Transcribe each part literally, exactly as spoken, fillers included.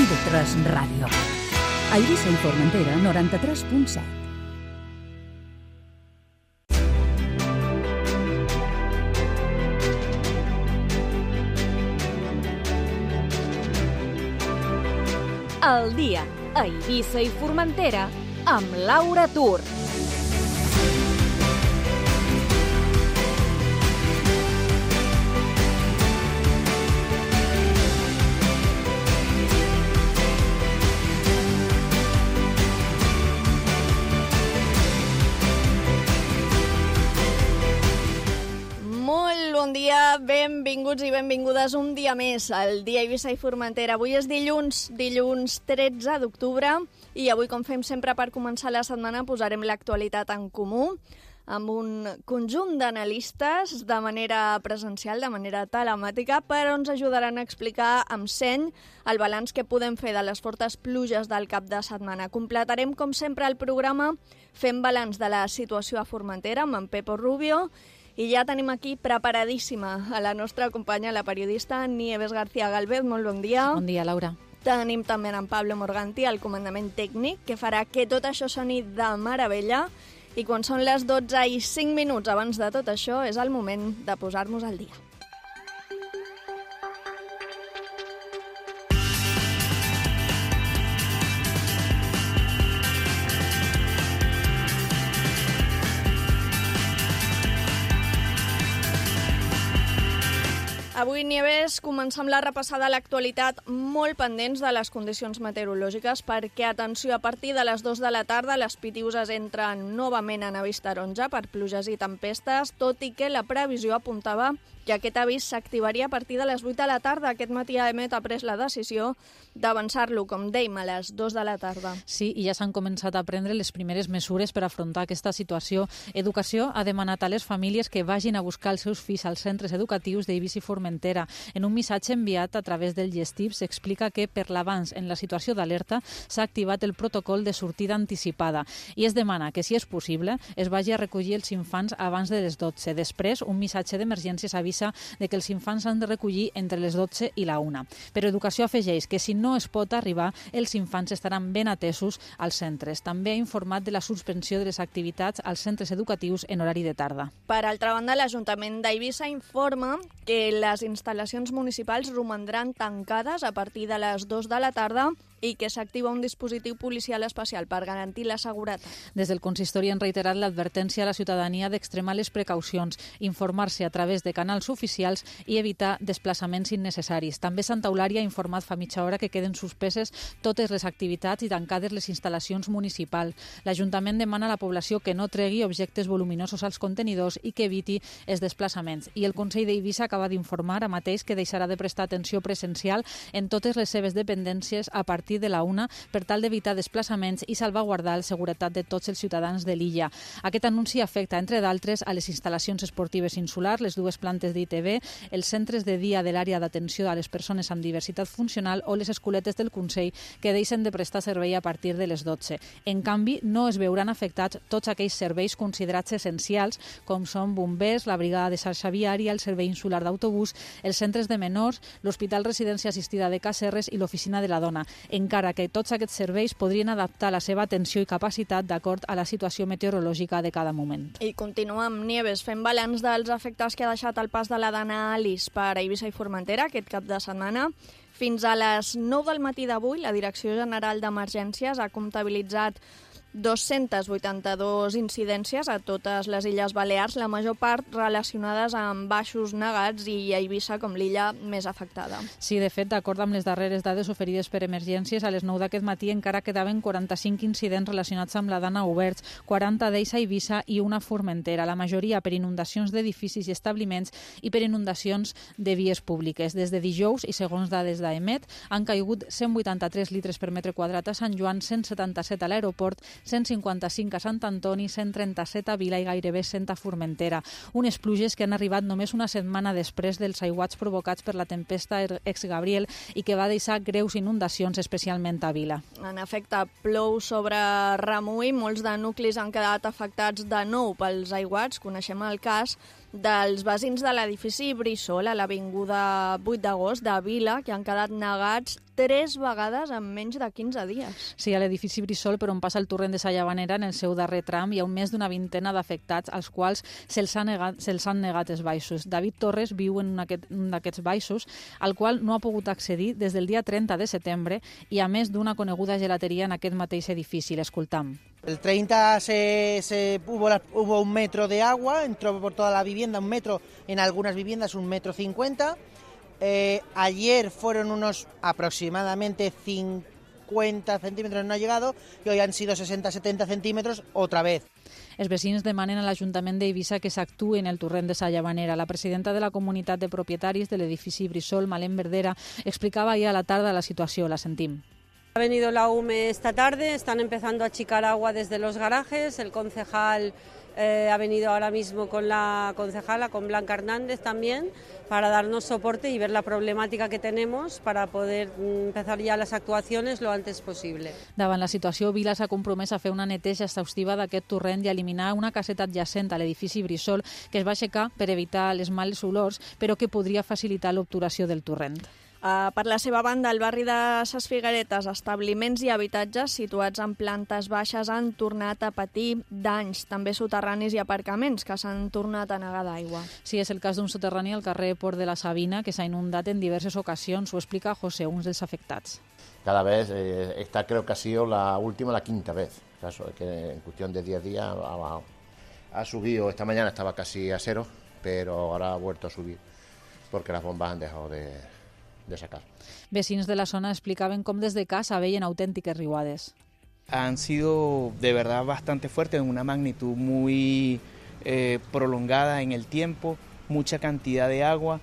de tres Ràdio. A Eivissa i Formentera, noranta-tres punt set. El dia a Eivissa i Formentera amb Laura Tur. Bon dia, benvinguts i benvingudes un dia més al dia Eivissa i Formentera. Avui és dilluns, dilluns tretze d'octubre, i avui, com fem sempre per començar la setmana, posarem l'actualitat en comú amb un conjunt d'analistes de manera presencial, de manera telemàtica, però ens ajudaran a explicar amb seny el balanç que podem fer de les fortes pluges del cap de setmana. Completarem, com sempre, el programa fent balanç de la situació a Formentera amb en Pepo Rubio. I ja tenim aquí preparadíssima a la nostra companya, la periodista Nieves García Galvez. Molt bon dia. Bon dia, Laura. Tenim també en Pablo Morganti, el comandament tècnic, que farà que tot això soni de meravella. I quan són les dotze i cinc minuts abans de tot això, és el moment de posar-nos al dia. Avui, Nieves, comencem la repassada a l'actualitat molt pendents de les condicions meteorològiques perquè, atenció, a partir de les dues de la tarda les Pitiüses entren novament en avís taronja per pluges i tempestes, tot i que la previsió apuntava que aquest avís s'activaria a partir de les vuit de la tarda. Aquest matí a Emet ha pres la decisió d'avançar-lo, com dèiem, a les dues de la tarda. Sí, i ja s'han començat a prendre les primeres mesures per afrontar aquesta situació. Educació ha demanat a les famílies que vagin a buscar els seus fills als centres educatius d'Eivissa i Formentera. En un missatge enviat a través del Gestip s'explica que per l'abans en la situació d'alerta s'ha activat el protocol de sortida anticipada i es demana que, si és possible, es vagi a recollir els infants abans de les dotze. Després, un missatge d'emergència s'avisa de que els infants s'han de recollir entre les dotze i la una. Però Educació afegeix que si no es pot arribar, els infants estaran ben atesos als centres. També ha informat de la suspensió de les activitats als centres educatius en horari de tarda. Per altra banda, l'Ajuntament d'Eivissa informa que les instal·lacions municipals romandran tancades a partir de les dues de la tarda i que s'activa un dispositiu policial especial per garantir la seguretat. Des del consistori han reiterat l'advertència a la ciutadania d'extremar les precaucions, informar-se a través de canals oficials i evitar desplaçaments innecessaris. També Santa Eulària ha informat fa mitja hora que queden suspeses totes les activitats i tancades les instal·lacions municipals. L'Ajuntament demana a la població que no tregui objectes voluminosos als contenidors i que eviti els desplaçaments. I el Consell d'Eivissa acaba d'informar a mateix que deixarà de prestar atenció presencial en totes les seves dependències a partir de la una per tal d'evitar desplaçaments i salvaguardar la seguretat de tots els ciutadans de l'illa. Aquest anunci afecta, entre d'altres, a les instal·lacions esportives insulars, les dues plantes d'I T B, els centres de dia de l'àrea d'atenció a les persones amb diversitat funcional o les escoletes del Consell que deixen de prestar servei a partir de les dotze. En canvi, no es veuran afectats tots aquells serveis considerats essencials, com són bombers, la brigada de xarxa viària, el servei insular d'autobús, els centres de menors, l'Hospital Residència Assistida de Cacerres i l'Oficina de la Dona, encara que tots aquests serveis podrien adaptar la seva atenció i capacitat d'acord a la situació meteorològica de cada moment. I continuem, Nieves, fent balanç dels efectes que ha deixat el pas de la Dana Alice per Eivissa i Formentera aquest cap de setmana. Fins a les nou del matí d'avui, la Direcció General d'Emergències ha comptabilitzat dos-centes vuitanta-dues incidències a totes les Illes Balears, la major part relacionades amb baixos negats i Eivissa com l'illa més afectada. Sí, de fet, d'acord amb les darreres dades oferides per emergències, a les nou d'aquest matí encara quedaven quaranta-cinc incidents relacionats amb la Dana oberts, quaranta d'ells a Eivissa i una a Formentera, la majoria per inundacions d'edificis i establiments i per inundacions de vies públiques. Des de dijous, i segons dades d'Emet, han caigut cent vuitanta-tres litres per metre quadrat a Sant Joan, cent setanta-set a l'aeroport, cent cinquanta-cinc a Sant Antoni, cent trenta-set a Vila i gairebé cent a Formentera. Unes pluges que han arribat només una setmana després dels aiguats provocats per la tempesta ex-Gabriel i que va deixar greus inundacions, especialment a Vila. En efecte, plou sobre remull, molts de nuclis han quedat afectats de nou pels aiguats, coneixem el cas dels veïns de l'edifici Brissol a l'avinguda vuit d'agost de Vila, que han quedat negats tres vegades en menys de quinze dies. Sí, a l'edifici Brissol, per on passa el torrent de Sa Llavanera, en el seu darrer tram, hi ha més d'una vintena d'afectats, als quals se'ls ha negat, se'ls han negat els baixos. David Torres viu en un d'aquests baixos, al qual no ha pogut accedir des del dia trenta de setembre i a més d'una coneguda gelateria en aquest mateix edifici. L'escoltam. El treinta se, se hubo, la, hubo un metro de agua, entró por toda la vivienda, un metro, en algunas viviendas un metro cincuenta. Eh, ayer fueron unos aproximadamente cincuenta centímetros, no ha llegado, y hoy han sido sesenta setenta centímetros otra vez. Els veïns demanen a l'Ajuntament d'Eivissa que s'actuï en el torrent de Sa Llavanera. La presidenta de la comunitat de propietaris de l'edifici Brissol, Malén Verdera, explicava ahir a la tarda la situació. La sentim. Ha venido la U M E esta tarde, están empezando a achicar agua desde los garajes, el concejal eh, ha venido ahora mismo con la concejala, con Blanca Hernández también, para darnos soporte y ver la problemática que tenemos para poder empezar ya las actuaciones lo antes posible. Davant la situació, Vila s'ha compromès a fer una neteja exhaustiva d'aquest torrent i a eliminar una caseta adjacent a l'edifici Brissol que es va aixecar per evitar les males olors, però que podria facilitar l'obturació del torrent. Uh, per la seva banda, al barri de Ses Figueretes, establiments i habitatges situats en plantes baixes han tornat a patir danys, també soterranis i aparcaments que s'han tornat a negar d'aigua. Sí, és el cas d'un soterrani al carrer Port de la Sabina que s'ha inundat en diverses ocasions. Ho explica José, un dels afectats. Cada vez, eh, esta creo que ha sido la última, la quinta vez. Caso que en cuestión de diez días ha, ha subido. Esta mañana estaba casi a cero, pero ahora ha vuelto a subir porque las bombas han dejado de... de sacar. Vecinos de la zona explicaban cómo desde casa veían auténticas riuades. Han sido de verdad bastante fuertes, en una magnitud muy eh, prolongada en el tiempo, mucha cantidad de agua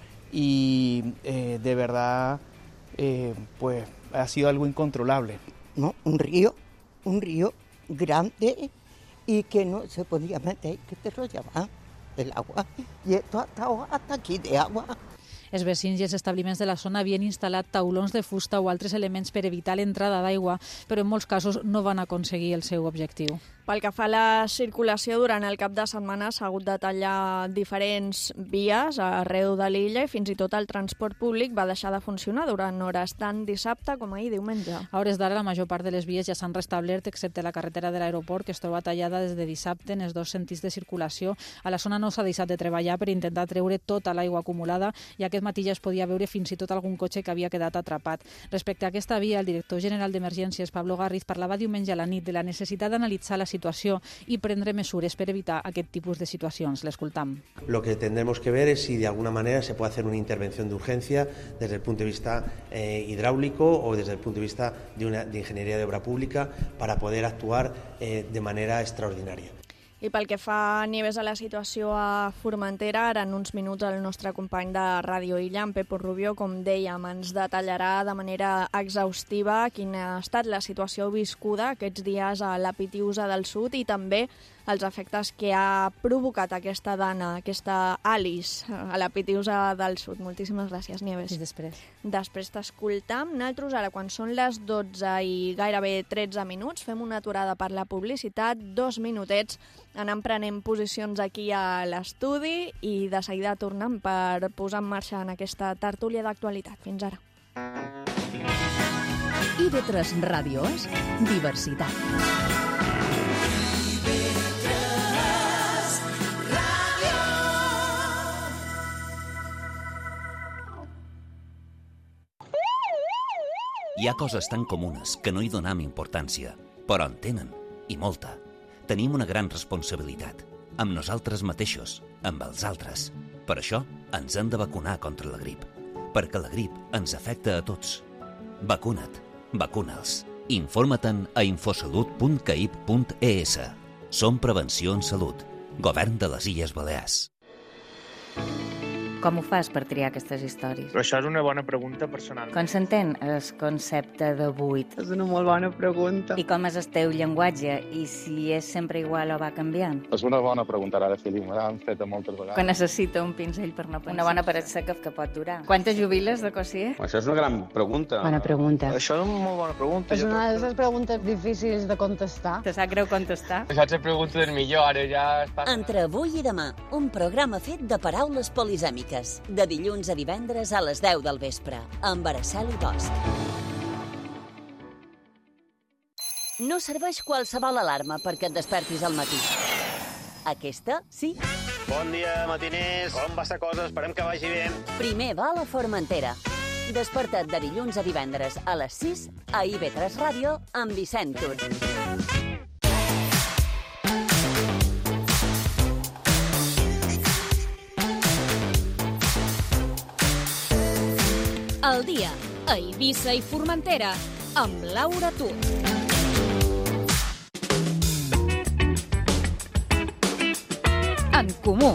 y eh, de verdad eh, pues ha sido algo incontrolable. No, un río, un río grande y que no se podía meter, que te rollaba el agua y esto ha estado hasta aquí de agua. Els veïns i els establiments de la zona havien instal·lat taulons de fusta o altres elements per evitar l'entrada d'aigua, però en molts casos no van aconseguir el seu objectiu. Pel que fa a la circulació, durant el cap de setmana s'ha hagut de tallar diferents vies arreu de l'illa i fins i tot el transport públic va deixar de funcionar durant hores tant dissabte com ahir diumenge. A hores d'ara, la major part de les vies ja s'han restablert, excepte la carretera de l'aeroport, que es troba tallada des de dissabte en els dos sentits de circulació. A la zona no s'ha deixat de treballar per intentar treure tota l'aigua acumulada i aquest matí ja es podia veure fins i tot algun cotxe que havia quedat atrapat. Respecte a aquesta via, el director general d'Emergències, Pablo Garriz, parlava diumenge a la nit de la necessitat d'analitzar la situació y prendre mesures per evitar aquest tipus de situacions. L'escoltam. Lo que tendremos que ver es si de alguna manera se puede hacer una intervención de urgencia desde el punto de vista eh, hidráulico o desde el punto de vista de, una, de ingeniería de obra pública para poder actuar eh, de manera extraordinaria. I pel que fa a Nieves a la situació a Formentera, ara en uns minuts el nostre company de Ràdio Illa, en Pepo Rubio, com dèiem, ens detallarà de manera exhaustiva quina ha estat la situació viscuda aquests dies a la Pitiusa del Sud i també els efectes que ha provocat aquesta dona, aquesta Alice, a la Pitiusa del Sud. Moltíssimes gràcies, Nieves. I després? Després t'escoltam. Nosaltres ara, quan són les dotze i gairebé tretze minuts, fem una aturada per la publicitat, dos minutets, anant prenent posicions aquí a l'estudi i de seguida tornem per posar en marxa en aquesta tertúlia d'actualitat. Fins ara. I de tres Ràdio és diversitat. Hi ha coses tan comunes que no hi donem importància, però en tenen, i molta. Tenim una gran responsabilitat, amb nosaltres mateixos, amb els altres. Per això ens hem de vacunar contra la grip, perquè la grip ens afecta a tots. Vacuna't, vacuna'ls. Informa-te'n a infosalut punt caip punt es. Som Prevenció en Salut, Govern de les Illes Balears. Com ho fas per triar aquestes històries? Això és una bona pregunta personal. Com s'entén el concepte de buit? És una molt bona pregunta. I com és el teu llenguatge? I si és sempre igual o va canviant? És una bona pregunta, ara, Fili, me l'han fet moltes vegades. Que necessita un pinzell per no pensar. Una bona paret seca que pot durar. Quantes jubiles de cosier? Això és una gran pregunta. Bona pregunta. Això és una molt bona pregunta. És una de les preguntes difícils de contestar. Te sap greu contestar? Això és la pregunta del millor, ara ja es passa. Entre avui i demà, un programa fet de paraules polisèmiques. De dilluns a divendres a les deu del vespre, amb Araceli Bosch. No serveix qualsevol alarma perquè et despertis al matí. Aquesta, sí. Bon dia, matiners. Com va la cosa? Esperem que vagi bé. Primer va a la Formentera. Desperta't de dilluns a divendres a les sis a I V tres Ràdio amb Vicent Tur. El dia a Eivissa i Formentera amb Laura Tur. En comú.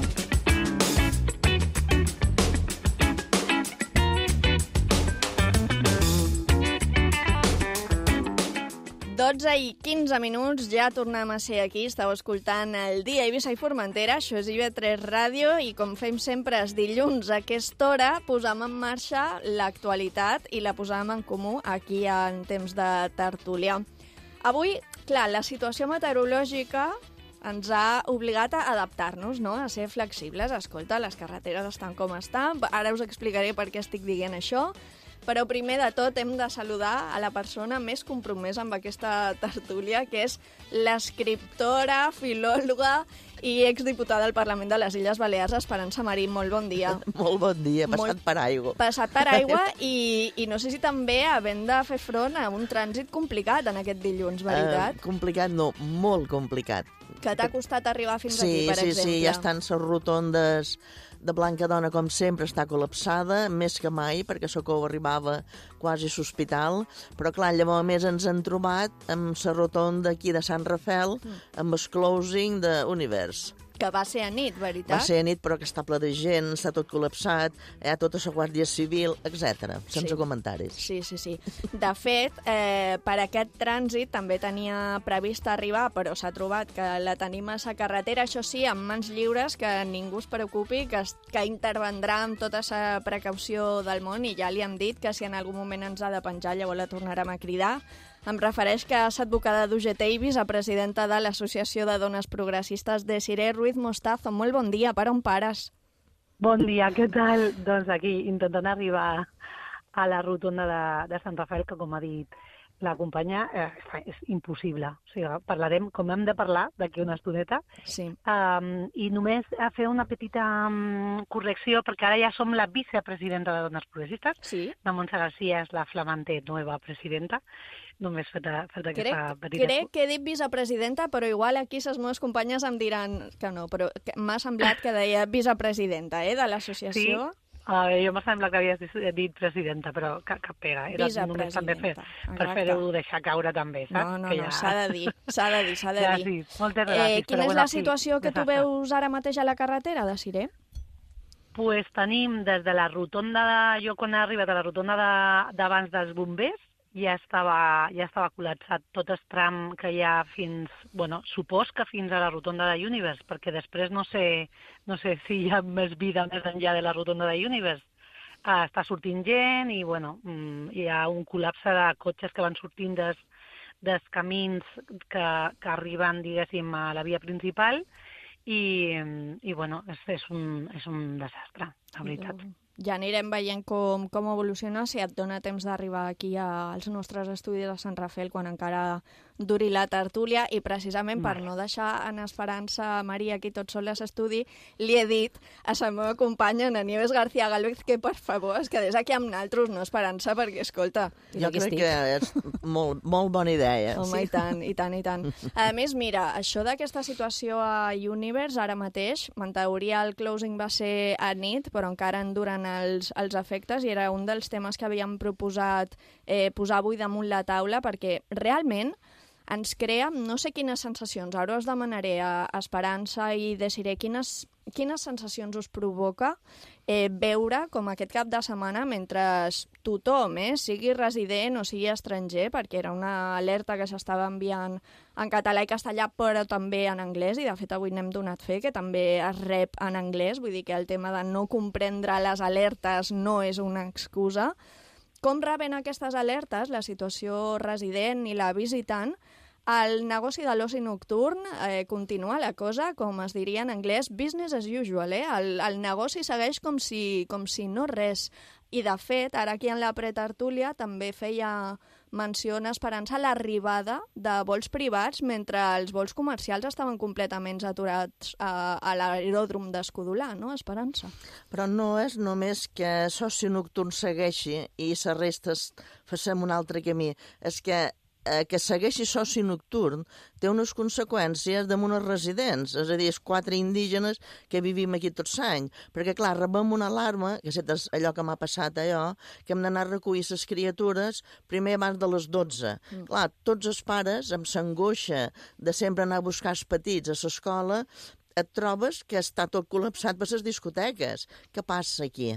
dotze i quinze minuts, ja tornem a ser aquí. Esteu escoltant el dia a Eivissa i Formentera, això és I V tres Ràdio, i com fem sempre els dilluns a aquesta hora, posam en marxa l'actualitat i la posam en comú aquí en temps de tertúlia. Avui, clar, la situació meteorològica ens ha obligat a adaptar-nos, no? A ser flexibles. Escolta, les carreteres estan com estan, ara us explicaré per què estic dient això. Però primer de tot hem de saludar a la persona més compromesa amb aquesta tertúlia, que és l'escriptora, filòloga i exdiputada al Parlament de les Illes Balears, Esperança Marín. Molt bon dia. Molt bon dia, passat Molt... per aigua. Passat per aigua i, i no sé si també havent de fer front a un trànsit complicat en aquest dilluns, veritat? Uh, complicat no, molt complicat. Que t'ha costat arribar fins sí, aquí, per sí, exemple. Sí, sí, ja estan les rotondes de Blancadona, com sempre, està col·lapsada, més que mai, perquè Socorro arribava quasi a l'hospital, però clar, llavors més ens han trobat amb la rotonda aquí de Sant Rafel, amb el closing d'Univers. Que va ser a nit, veritat? Va ser a nit, però que està ple de gent, està tot col·lapsat, hi ha tota la Guàrdia Civil, etcètera. Sense sí. comentaris. Sí, sí, sí. De fet, eh, per aquest trànsit també tenia previst arribar, però s'ha trobat que la tenim a la carretera, això sí, amb mans lliures, que ningú es preocupi, que, es, que intervendrà amb tota la precaució del món, i ja li hem dit que si en algun moment ens ha de penjar, llavors la tornarem a cridar. Em refereix que és advocada d'U G T I, vicepresidenta de l'Associació de Dones Progressistes, Desiree Ruiz Mostazo. Molt bon dia, per on pares? Bon dia, què tal? Doncs aquí, intentant arribar a la rotonda de, de Sant Rafael, que com ha dit la companya, eh, és impossible. O sigui, parlarem com hem de parlar d'aquí una estoneta. Sí. Um, I només a fer una petita um, correcció, perquè ara ja som la vicepresidenta de Dones Progressistes. Sí. La Montse García és la flamante nova presidenta. Només fet, fet aquesta crec, petita... Crec que he dit vicepresidenta, però igual aquí les meves companyes em diran que no, però m'ha semblat que deia vicepresidenta, eh, de l'associació. Sí. Uh, jo m'ha semblat que havies dit presidenta, però cap, cap pega. Era només també fer, per fer-ho deixar caure també, saps? No, no, que no, ja... s'ha de dir, s'ha de dir, s'ha de ja, dir. Sí, moltes gràcies. Eh, quina és bueno, la situació sí, que tu veus ara mateix a la carretera, Desiree? Pues tenim des de la rotonda, de, jo quan he arribat a la rotonda d'abans de, dels bombers, ja estava, ja estava col·lapsat tot el tram que hi ha fins, bueno, supos que fins a la rotonda de Univers, perquè després no sé, no sé si hi ha més vida més enllà de la rotonda de Univers. Uh, està sortint gent i, bueno, mm, hi ha un col·lapse de cotxes que van sortint des, dels camins que, que arriben, diguéssim, a la via principal i, i bueno, és, és, un, és un desastre, la veritat. Ja anirem veient com, com evoluciona, si et dona temps d'arribar aquí als nostres estudis de Sant Rafel quan encara duri la tertúlia, i precisament per no deixar en Esperança Maria aquí tot sol a l'estudi, li he dit a la meva companya, Ana Nieves García Gálvez, que per favor es quedés aquí amb naltros, no Esperança, perquè escolta... Jo crec estic. que és molt, molt bona idea. Home, sí. i tant, i tant, i tant. A més, mira, això d'aquesta situació a Univers ara mateix, en teoria el closing va ser a nit, però encara en duren els, els efectes, i era un dels temes que havíem proposat eh, posar avui damunt la taula, perquè realment ens crea, no sé quines sensacions, ara us demanaré a Esperança i Desiré quines, quines sensacions us provoca eh, veure com aquest cap de setmana, mentre tothom, eh, sigui resident o sigui estranger, perquè era una alerta que s'estava enviant en català i castellà, però també en anglès, i de fet avui n'hem donat fe, que també es rep en anglès, vull dir que el tema de no comprendre les alertes no és una excusa. Com reben aquestes alertes la situació resident i la visitant? El negoci de l'oci nocturn eh, continua la cosa, com es diria en anglès, business as usual. Eh? El, el negoci segueix com si, com si no res. I de fet, ara aquí en la pretertúlia també feia menció en Esperança l'arribada de vols privats mentre els vols comercials estaven completament aturats a, a l'aeròdrom d'Escudolà, no, Esperança? Però no és només que soci nocturn segueixi i la resta facem un altre camí. És que eh, que segueixi soci nocturn té unes conseqüències damunt els residents, és a dir, els quatre indígenes que vivim aquí tots l'any, perquè, clar, rebem una alarma, que és allò que m'ha passat allò, que hem d'anar a recollir les criatures primer abans de les dotze. Mm. Clar, tots els pares, amb s'angoixa de sempre anar a buscar els petits a l'escola, et trobes que està tot col·lapsat per les discoteques. Què passa aquí?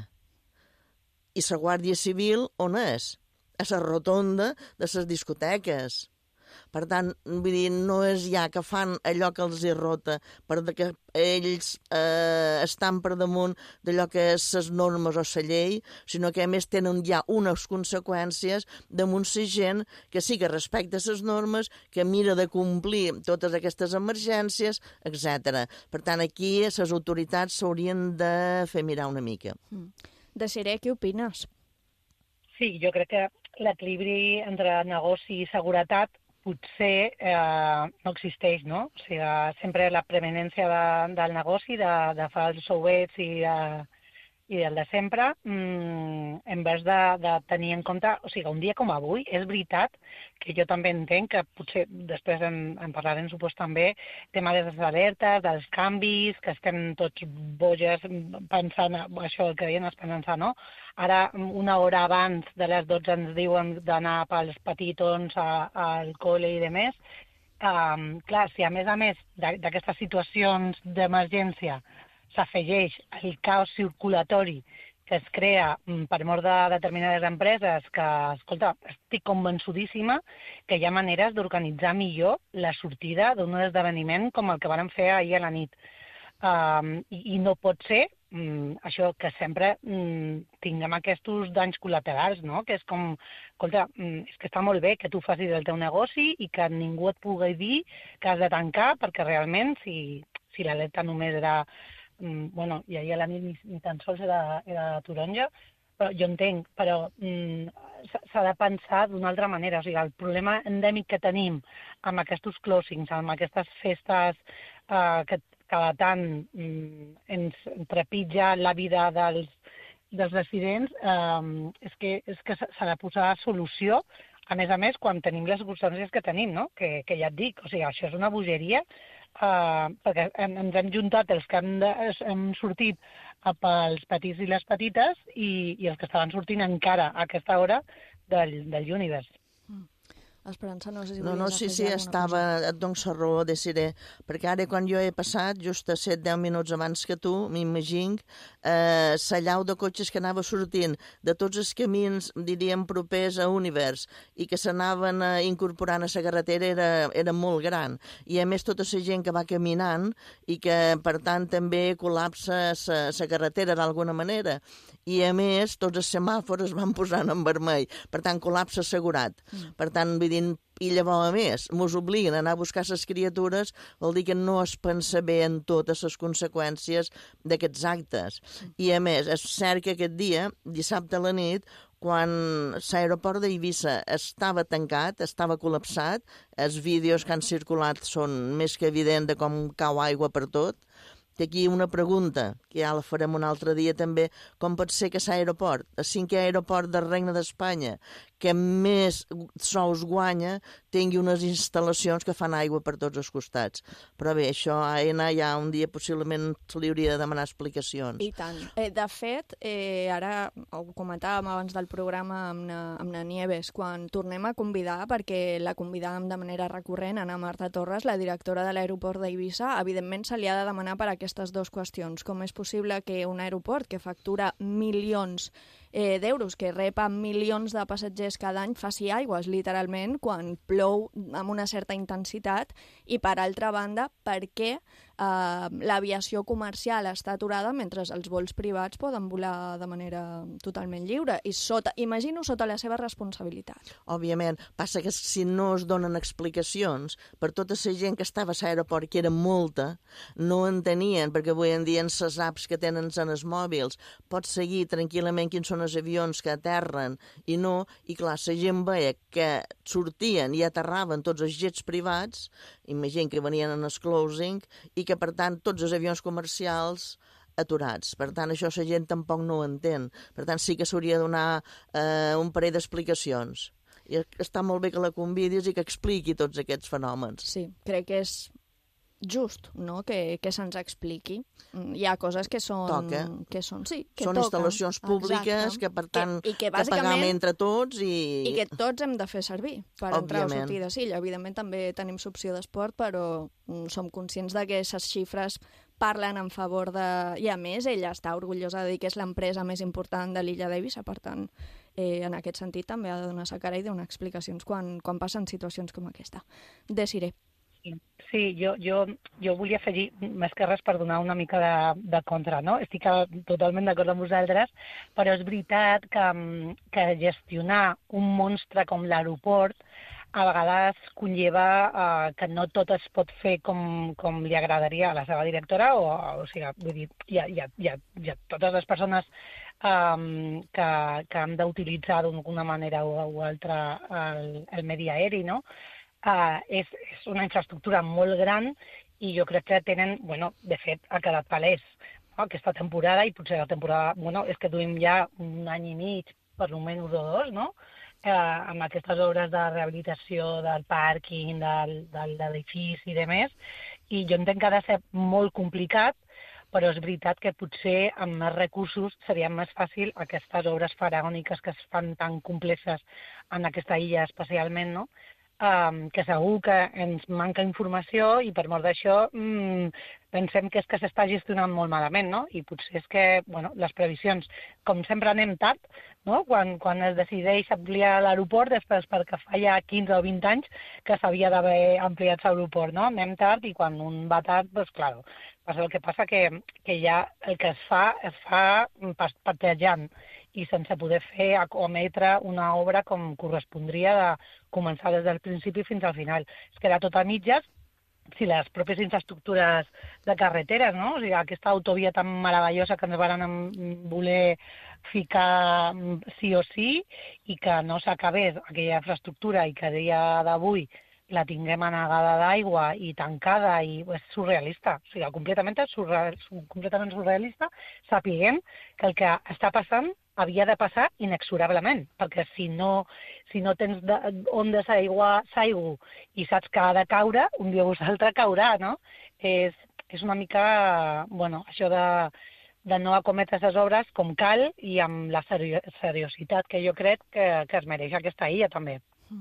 I la Guàrdia Civil on és? A la rotonda de les discoteques. Per tant, vull dir, no és ja que fan allò que els hi rota, perquè ells eh, estan per damunt d'allò que és les normes o la llei, sinó que a més tenen ja unes conseqüències damunt la gent que sí que respecta les normes, que mira de complir totes aquestes emergències, etcètera. Per tant, aquí les autoritats s'haurien de fer mirar una mica. Mm. Desiré, què opines? Sí, jo crec que l'equilibri entre negoci i seguretat potser eh, no existeix, no? O sigui, sempre la preeminència de, del negoci, de, de fer els soubets i, de, i del de sempre, mmm, en vez de, de tenir en compte, o sigui, un dia com avui, és veritat que jo també entenc que potser després en, en parlarem supos també, tema de les alertes, dels canvis, que estem tots boges pensant, això el que deien Esperança, no? Ara, una hora abans de les dotze ens diuen d'anar pels petitons al col·le i demés. Um, clar, si a més a més d'aquestes situacions d'emergència s'afegeix el caos circulatori que es crea per mort de determinades empreses, que, escolta, estic convençudíssima que hi ha maneres d'organitzar millor la sortida d'un esdeveniment com el que vàrem fer ahir a la nit. Um, i, I no pot ser mm, això que sempre mm, tinguem aquests danys col·laterals, no? Que és com, escolta, mm, és que està molt bé que tu facis el teu negoci i que ningú et pugui dir que has de tancar, perquè realment, si, si l'alerta només era, mm, bueno, i ahir a la nit ni, ni tan sols era, era taronja, però jo entenc, però mm, s'ha de pensar d'una altra manera. O sigui, el problema endèmic que tenim amb aquests closings, amb aquestes festes eh, que cada tant mm, ens trepitja la vida dels, dels residents, eh, és que, és que s'ha de posar solució, a més a més, quan tenim les circumstàncies que tenim, no? Que, que ja et dic, o sigui, això és una bogeria, eh, perquè ens hem juntat els que hem, de, hem sortit pels petits i les petites i, i els que estaven sortint encara a aquesta hora del, del Univers. Esperança, no sé si no, no, sí, sí, estava, cosa. Et dono la raó, Desiré, perquè ara quan jo he passat, just a set deu minuts abans que tu, m'imagino, eh, la llau de cotxes que anava sortint de tots els camins, diríem, propers a Univers, i que s'anaven eh, incorporant a la carretera era, era molt gran. I a més tota la gent que va caminant i que, per tant, també col·lapsa la carretera d'alguna manera. I a més, tots els semàfors es van posant en vermell, per tant, col·lapse assegurat. Mm. Per tant, vull dir, i llavors, a més, mos obliguen a anar a buscar les criatures, vol dir que no es pensa bé en totes les conseqüències d'aquests actes. I, a més, és cert que aquest dia, dissabte a la nit, quan l'aeroport d'Eivissa estava tancat, estava col·lapsat, els vídeos que han circulat són més que evident de com cau aigua per tot. Té aquí una pregunta, que ja la farem un altre dia també, com pot ser que l'aeroport, el cinquè aeroport del Regne d'Espanya, que més sous guanya tingui unes instal·lacions que fan aigua per tots els costats. Però bé, això a AENA ja un dia possiblement se li hauria de demanar explicacions. I tant. Eh, de fet, eh, ara ho comentàvem abans del programa amb na, amb na Nieves, quan tornem a convidar, perquè la convidàvem de manera recurrent, Ana Marta Torres, la directora de l'aeroport d'Eivissa, evidentment se li ha de demanar per aquestes dues qüestions. Com és possible que un aeroport que factura milions eh, d'euros, que rep a milions de passatgers cada any, faci aigües, literalment, quan plou amb una certa intensitat, i per altra banda, per què eh, l'aviació comercial està aturada mentre els vols privats poden volar de manera totalment lliure, i sota, imagino sota la seva responsabilitat. Òbviament, passa que si no es donen explicacions, per tota la gent que estava a l'aeroport, que era molta, no entenien, perquè avui en dia en les apps que tenen en els mòbils pots seguir tranquil·lament quins són els avions que aterren i no, i clar, la gent veia que sortien i aterraven tots els jets privats, imagina que venien en el closing, i que per tant tots els avions comercials aturats. Per tant, això la gent tampoc no ho entén. Per tant, sí que s'hauria de donar eh, un parell d'explicacions. I està molt bé que la convidis i que expliqui tots aquests fenòmens. Sí, crec que és just, no?, que, que se'ns expliqui. Hi ha coses que són... Toca. Que són, sí, que són toquen. Instal·lacions públiques. Exacte. Que, per tant, que, que, que paguem entre tots i... I que tots hem de fer servir per Òbviament. entrar o sortir de silla. Evidentment també tenim l'opció d'esport, però som conscients de que les xifres parlen en favor de... I a més, ella està orgullosa de dir que és l'empresa més important de l'illa d'Eivissa, per tant, eh, en aquest sentit també ha de donar sa cara i donar explicacions quan, quan passen situacions com aquesta. Desiré. Sí, jo, jo, jo volia afegir més que res per donar una mica de, de contra, no? Estic totalment d'acord amb vosaltres, però és veritat que, que gestionar un monstre com l'aeroport a vegades conlleva eh, que no tot es pot fer com, com li agradaria a la seva directora, o, o sigui, vull dir, hi ha, hi ha, hi ha, hi ha totes les persones um, que, que han d'utilitzar d'una manera o, o altra el, el medi aeri, no? Uh, és, és una infraestructura molt gran i jo crec que tenen, bueno, de fet, ha quedat palès, no? Aquesta temporada, i potser la temporada, bueno, és que duim ja un any i mig, per almenys o dos, no?, uh, amb aquestes obres de rehabilitació del pàrquing, del, del, de l'edifici i demés, i jo entenc que ha de ser molt complicat, però és veritat que potser amb més recursos seria més fàcil aquestes obres faraòniques que es fan tan complexes en aquesta illa especialment, no?, Um, que segur que ens manca informació i per mort d'això mm, pensem que és que s'està gestionant molt malament, no? I potser és que, bueno, les previsions, com sempre anem tard, no? Quan, quan es decideix ampliar l'aeroport, després perquè fa ja quinze o vint anys que s'havia d'haver ampliat l'aeroport, no? Anem tard i quan un va tard, doncs, clar, passa el que passa que, que ja el que es fa, es fa patejant i sense poder fer o emetre una obra com correspondria de començar des del principi fins al final. Es queda tot a mitges si les pròpies infraestructures de carreteres, no? O sigui, aquesta autovia tan meravellosa que ens van voler ficar sí o sí i que no s'acabés aquella infraestructura i que a dia d'avui la tinguem anegada d'aigua i tancada, i és surrealista, o sigui, completament, surreal, completament surrealista, sapiguem que el que està passant havia de passar inexorablement, perquè si no, si no tens de, on desaigüar s'aigua i saps que ha de caure, un dia o l'altre caurà, no? És, és una mica, bueno, això de, de no acometre aquestes obres com cal i amb la seriositat que jo crec que, que es mereix aquesta illa també.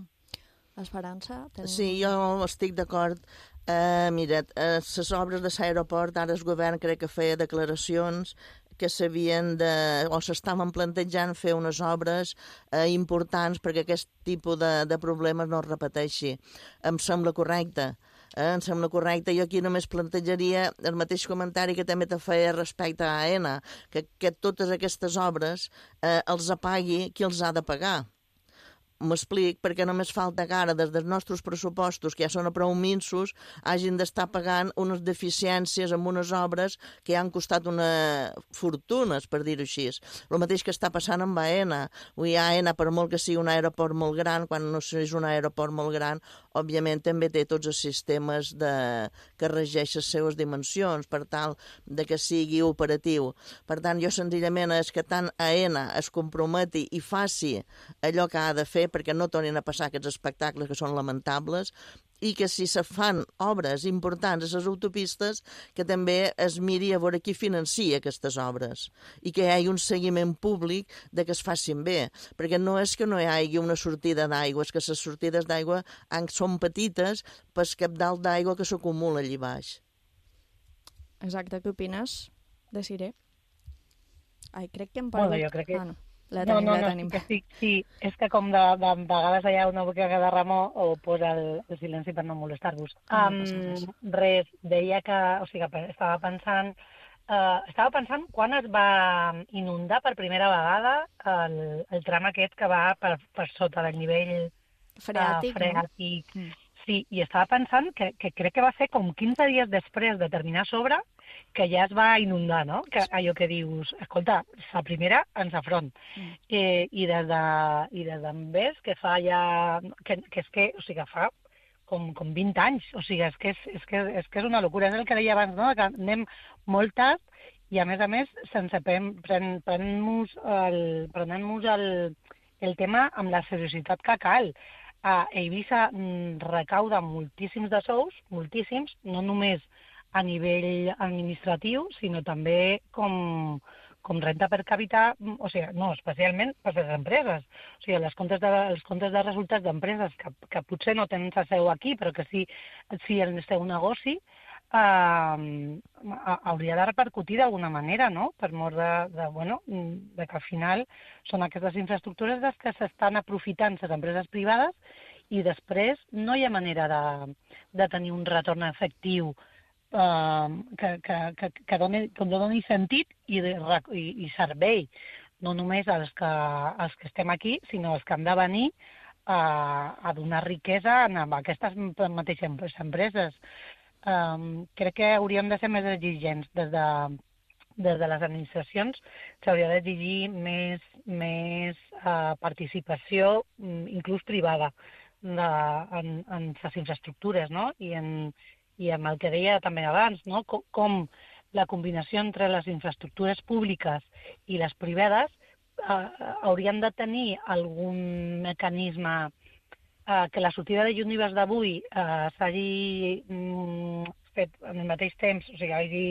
Esperança? Tenim... Sí, jo estic d'acord. Eh, mira, les obres de l'aeroport, ara el govern crec que feia declaracions que s'havien de, o s'estaven plantejant fer unes obres eh, importants perquè aquest tipus de, de problemes no es repeteixi. Em sembla correcte. Eh, em sembla correcte. Jo aquí només plantejaria el mateix comentari que també te feia respecte a AENA, que, que totes aquestes obres eh, els apagui qui els ha de pagar. M'explic, perquè només falta que ara, des dels nostres pressupostos, que ja són a prou minsos, hagin d'estar pagant unes deficiències amb unes obres que han costat una fortunes, per dir-ho així. El mateix que està passant amb AENA. Avui AENA, per molt que sigui un aeroport molt gran, quan no és un aeroport molt gran, òbviament també té tots els sistemes de, que regeix les seves dimensions per tal de que sigui operatiu. Per tant, jo senzillament és que tant AENA es comprometi i faci allò que ha de fer perquè no tornin a passar aquests espectacles que són lamentables, i que si se fan obres importants a les autopistes, que també es miri a veure qui financia aquestes obres i que hi hagi un seguiment públic de que es facin bé, perquè no és que no hi hagi una sortida d'aigua, és que les sortides d'aigua són petites pel cabdal d'aigua que s'acumula allà baix. Exacte, què opines, Desiree? Ai, crec que hem perdut... Bueno, jo crec que... Ah, no. La tenim, no, no, la no, tenim. Sí, sí, sí, és que com de, de vegades hi ha una boca que de Ramó o posa el, el silenci per no molestar-vos. No, um, no res. res, deia que, o sigui, que estava pensant, uh, estava pensant quan es va inundar per primera vegada el, el tram aquest que va per, per sota del nivell freàtic. Uh, freàtic. No? Sí, i estava pensant que, que crec que va ser com quinze dies després de terminar sobre que ja es va inundar, no? Que allò que dius, escolta, la primera ens afront. Mm. Eh, I des de, i des d'Envers, que fa ja... Que, que és que, o sigui, fa com, com vint anys. O sigui, és que és, és, que, és que és una locura. És el que deia abans, no? Que anem molt tard i, a més a més, sense pren-nos el, prenent-nos el, el tema amb la seriositat que cal. A Eivissa recauda moltíssims de sous, moltíssims, no només a nivell administratiu, sinó també com, com renta per capita, o sigui, no, especialment per les empreses. O sigui, les comptes de, els comptes de resultats d'empreses que, que potser no tenen la seu aquí, però que sí, sí el seu negoci, eh, hauria de repercutir d'alguna manera, no? Per mort de, de, bueno, de que al final són aquestes infraestructures des que s'estan aprofitant les empreses privades i després no hi ha manera de, de tenir un retorn efectiu eh, que, que, que, que, doni, que doni sentit i, de, i, i servei, no només als que, als que estem aquí, sinó als que han de venir a, a donar riquesa a aquestes mateixes empreses. Um, crec que hauríem de ser més exigents des de, des de les administracions. S'hauria d'exigir més, més uh, participació, inclús privada, de, en, en les infraestructures, no? I, en, i amb el que deia també abans, no? Com, com la combinació entre les infraestructures públiques i les privades uh, haurien de tenir algun mecanisme Uh, que la sortida de Univers d'avui uh, s'hagi mm, fet en el mateix temps, o sigui, hagi,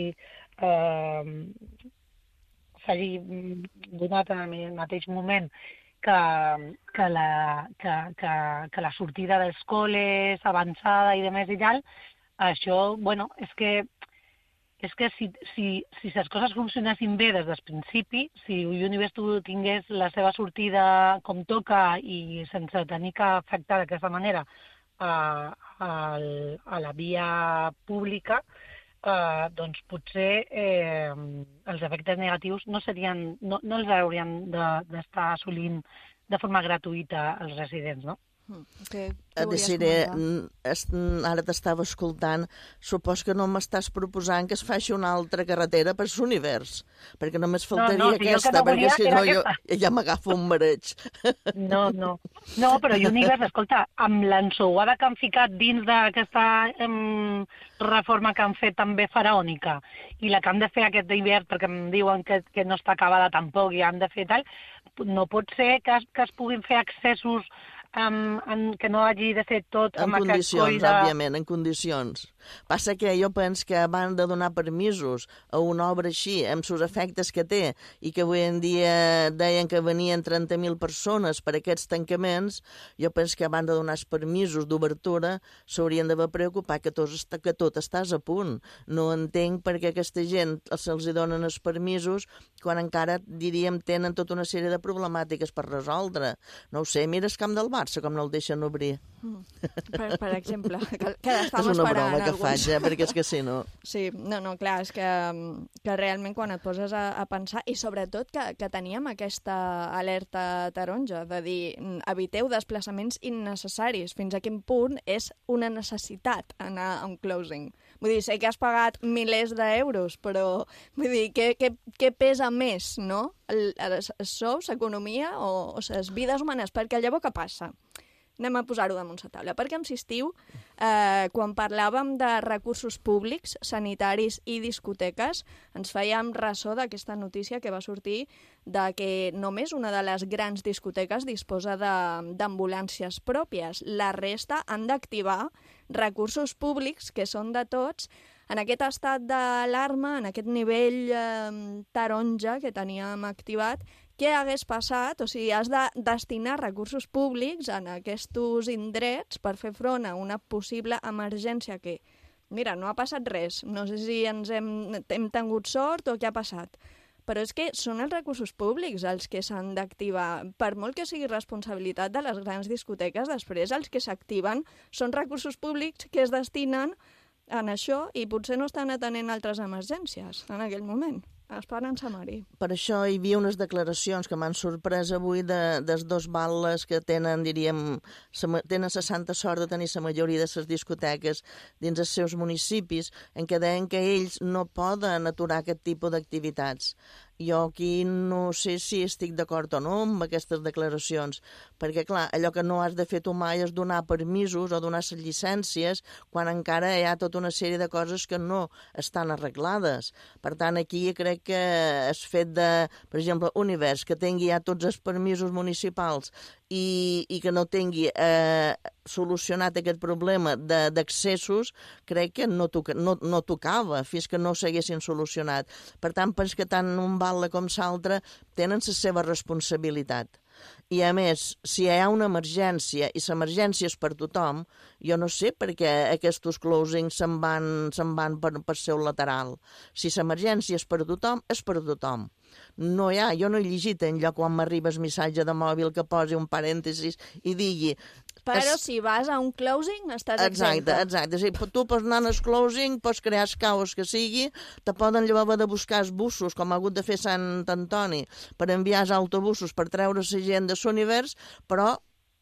uh, s'hagi donat en el mateix moment que, que, la, que, que, que la sortida dels col·les avançada i de més i tal, això, bueno, és que és que si, si, si les coses funcionessin bé des del principi, si Univers tingués la seva sortida com toca i sense tenir que afectar d'aquesta manera a, a, a la via pública, eh, doncs potser eh, els efectes negatius no, serien, no, no els haurien d'estar de, assolint de forma gratuïta els residents, no? Que, a Desiree, ara t'estava escoltant, supos que no m'estàs proposant que es faci una altra carretera per l'univers, perquè només faltaria no, no, si aquesta, no perquè si no jo ja m'agafo un mareig. No, no, no, però Univers, escolta, amb l'ensouada que han ficat dins d'aquesta um, reforma que han fet també faraònica i la que han de fer aquest hivern, perquè em diuen que, que no està acabada tampoc i han de fer tal, no pot ser que es, que es puguin fer accessos Um, en, que no hagi de ser tot en amb aquest coll de... En condicions, òbviament, en condicions. Passa que jo penso que abans de donar permisos a una obra així, amb els efectes que té, i que avui en dia deien que venien trenta mil persones per aquests tancaments, jo penso que abans de donar els permisos d'obertura s'haurien d'haver preocupat que tot, que tot estàs a punt. No entenc per què aquesta gent se'ls donen els permisos quan encara, diríem, tenen tota una sèrie de problemàtiques per resoldre. No ho sé, mira el Camp del Barça, com no el deixen obrir. Mm. Per, per exemple, que, que l'estam és una esperant broma que alguns. faig, eh? Perquè és que si no... Sí, no, no, clar, és que, que realment quan et poses a, a pensar, i sobretot que, que teníem aquesta alerta taronja, de dir, eviteu desplaçaments innecessaris, fins a quin punt és una necessitat anar a un closing. Vull dir, sé que has pagat milers d'euros, però vull dir, què, què, què pesa més, no? El, els sous, l'economia o, o les vides humanes? Perquè llavors què passa? anem a posar-ho damunt la taula. Perquè em insistiu, eh, quan parlàvem de recursos públics, sanitaris i discoteques, ens fèiem ressò d'aquesta notícia que va sortir de que només una de les grans discoteques disposa d'ambulàncies pròpies. La resta han d'activar recursos públics que són de tots. En aquest estat d'alarma, en aquest nivell eh, taronja que teníem activat, què hagués passat? O sigui, has de destinar recursos públics en aquests indrets per fer front a una possible emergència que, mira, no ha passat res. No sé si ens hem, hem tingut sort o què ha passat. Però és que són els recursos públics els que s'han d'activar. Per molt que sigui responsabilitat de les grans discoteques, després els que s'activen són recursos públics que es destinen en això i potser no estan atenent altres emergències en aquell moment. Esperant a Mari. Per això hi havia unes declaracions que m'han sorprès avui de, dels dos batlles que tenen, diríem, tenen la santa sort de tenir la majoria de les discoteques dins els seus municipis, en què deien que ells no poden aturar aquest tipus d'activitats. Jo aquí no sé si estic d'acord o no amb aquestes declaracions, perquè, clar, allò que no has de fer tu mai és donar permisos o donar les llicències quan encara hi ha tota una sèrie de coses que no estan arreglades. Per tant, aquí crec que el fet de, per exemple, Univers, que tingui ja tots els permisos municipals i, i que no tingui eh, solucionat aquest problema d'accessos, crec que no, toca, no, no tocava fins que no s'haguessin solucionat. Per tant, penso que tant un batle com l'altre tenen la seva responsabilitat. I a més, si hi ha una emergència i l'emergència és per tothom, jo no sé per què aquests closings se'n van, se'n van per, per seu lateral. Si l'emergència és per tothom, és per tothom. No hi ha, jo no he llegit enlloc quan m'arriba el missatge de mòbil que posi un parèntesis i digui... Però es... si vas a un closing estàs exacte, exempta. Exacte, exacte. Tu pots anar al closing, pots crear el caos que sigui, te poden llavors haver de buscar els bussos, com ha hagut de fer Sant Antoni, per enviar els autobusos per treure la gent de l'univers, però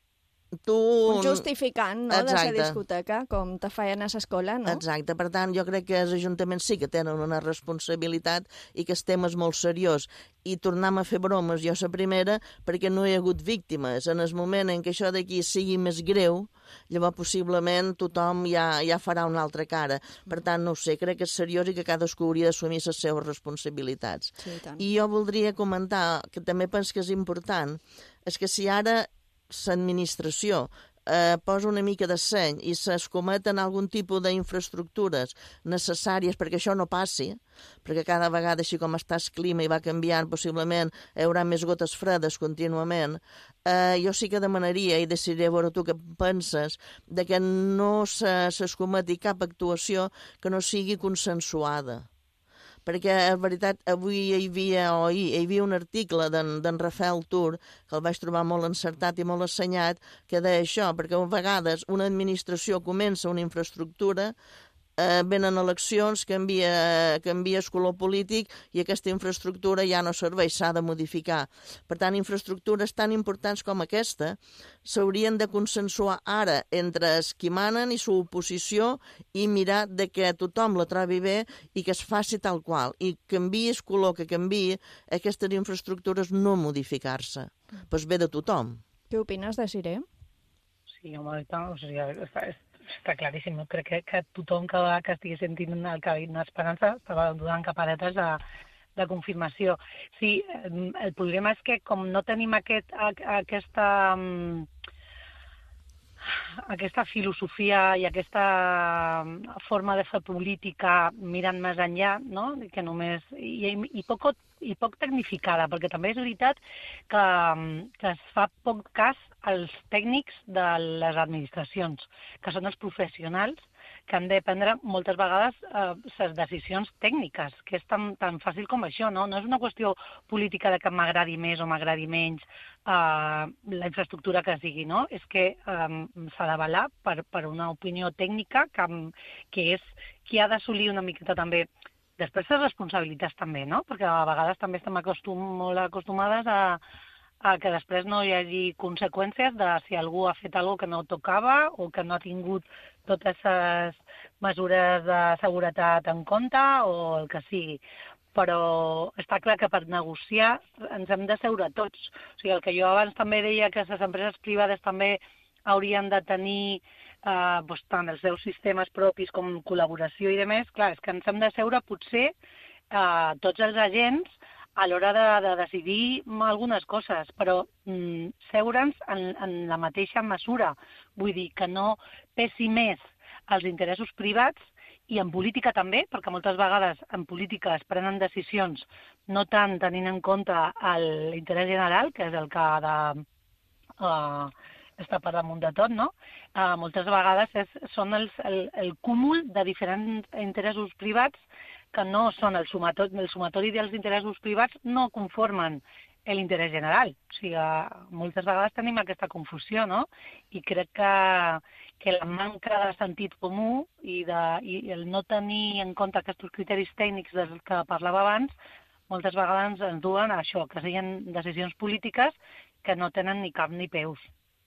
tu... Un justificant, no?, de la discoteca, com te feien a l'escola, no? Exacte, per tant, jo crec que els ajuntaments sí que tenen una responsabilitat i que el tema és molt seriós. I tornem a fer bromes, jo la primera, perquè no hi ha hagut víctimes. En el moment en què això d'aquí sigui més greu, llavors possiblement tothom ja, ja farà una altra cara. Per tant, no ho sé, crec que és seriós i que cadascú hauria d'assumir les seves responsabilitats. Sí, i tant. I jo voldria comentar, que també penso que és important, és que si ara l'administració eh, posa una mica de seny i s'escometen algun tipus d'infraestructures necessàries perquè això no passi, perquè cada vegada, així com està el clima i va canviant, possiblement hi haurà més gotes fredes contínuament, eh, jo sí que demanaria, i decidiré veure tu què penses, de que no s'escometi cap actuació que no sigui consensuada. Perquè, en veritat, avui hi havia, o hi, hi havia un article d'en Rafael Tur, que el vaig trobar molt encertat i molt assenyat, que deia això, perquè a vegades una administració comença una infraestructura, eh, venen eleccions, canvia, canvia el color polític i aquesta infraestructura ja no serveix, s'ha de modificar. Per tant, infraestructures tan importants com aquesta s'haurien de consensuar ara entre els qui manen i l'oposició i mirar de que tothom la trobi bé i que es faci tal qual. I canviï el color que canviï, aquestes infraestructures no modificar-se. Doncs ve de tothom. Què opines de Siré? Sí, home, o sigui, està, està claríssim. No? Crec que, que tothom que, que estigui sentint el que ha dit Esperança estava donant caparetes de, de confirmació. Sí, el problema és que com no tenim aquest, aquesta, aquesta filosofia i aquesta forma de fer política mirant més enllà, no? Que només, i, i, poc, i poc tecnificada, perquè també és veritat que, que es fa poc cas als tècnics de les administracions, que són els professionals que han de prendre moltes vegades les eh, decisions tècniques, que és tan, tan fàcil com això, no? No és una qüestió política de que m'agradi més o m'agradi menys eh, la infraestructura que sigui, no? És que eh, s'ha d'avalar per, per una opinió tècnica que, que és qui ha d'assolir una miqueta també. Després les responsabilitats també, no? Perquè a vegades també estem acostum, molt acostumades a a que després no hi hagi conseqüències de si algú ha fet alguna cosa que no tocava o que no ha tingut totes les mesures de seguretat en compte o el que sigui. Però està clar que per negociar ens hem de seure tots. O sigui, el que jo abans també deia que les empreses privades també haurien de tenir eh, doncs, tant els seus sistemes propis com col·laboració i demés. Clar, és que ens hem de seure potser eh, tots els agents a l'hora de, de decidir algunes coses, però mm, seure'ns en, en la mateixa mesura. Vull dir que no pesi més els interessos privats i en política també, perquè moltes vegades en política es prenen decisions no tant tenint en compte l'interès general, que és el que ha de uh, estar per damunt de tot, no? Uh, moltes vegades és, són els, el, el cúmul de diferents interessos privats que no són el sumatori, el sumatori dels interessos privats no conformen l'interès general. O sigui, moltes vegades tenim aquesta confusió, no? I crec que, que la manca de sentit comú i, de, i el no tenir en compte aquests criteris tècnics dels que parlava abans, moltes vegades ens duen a això, que siguin decisions polítiques que no tenen ni cap ni peus.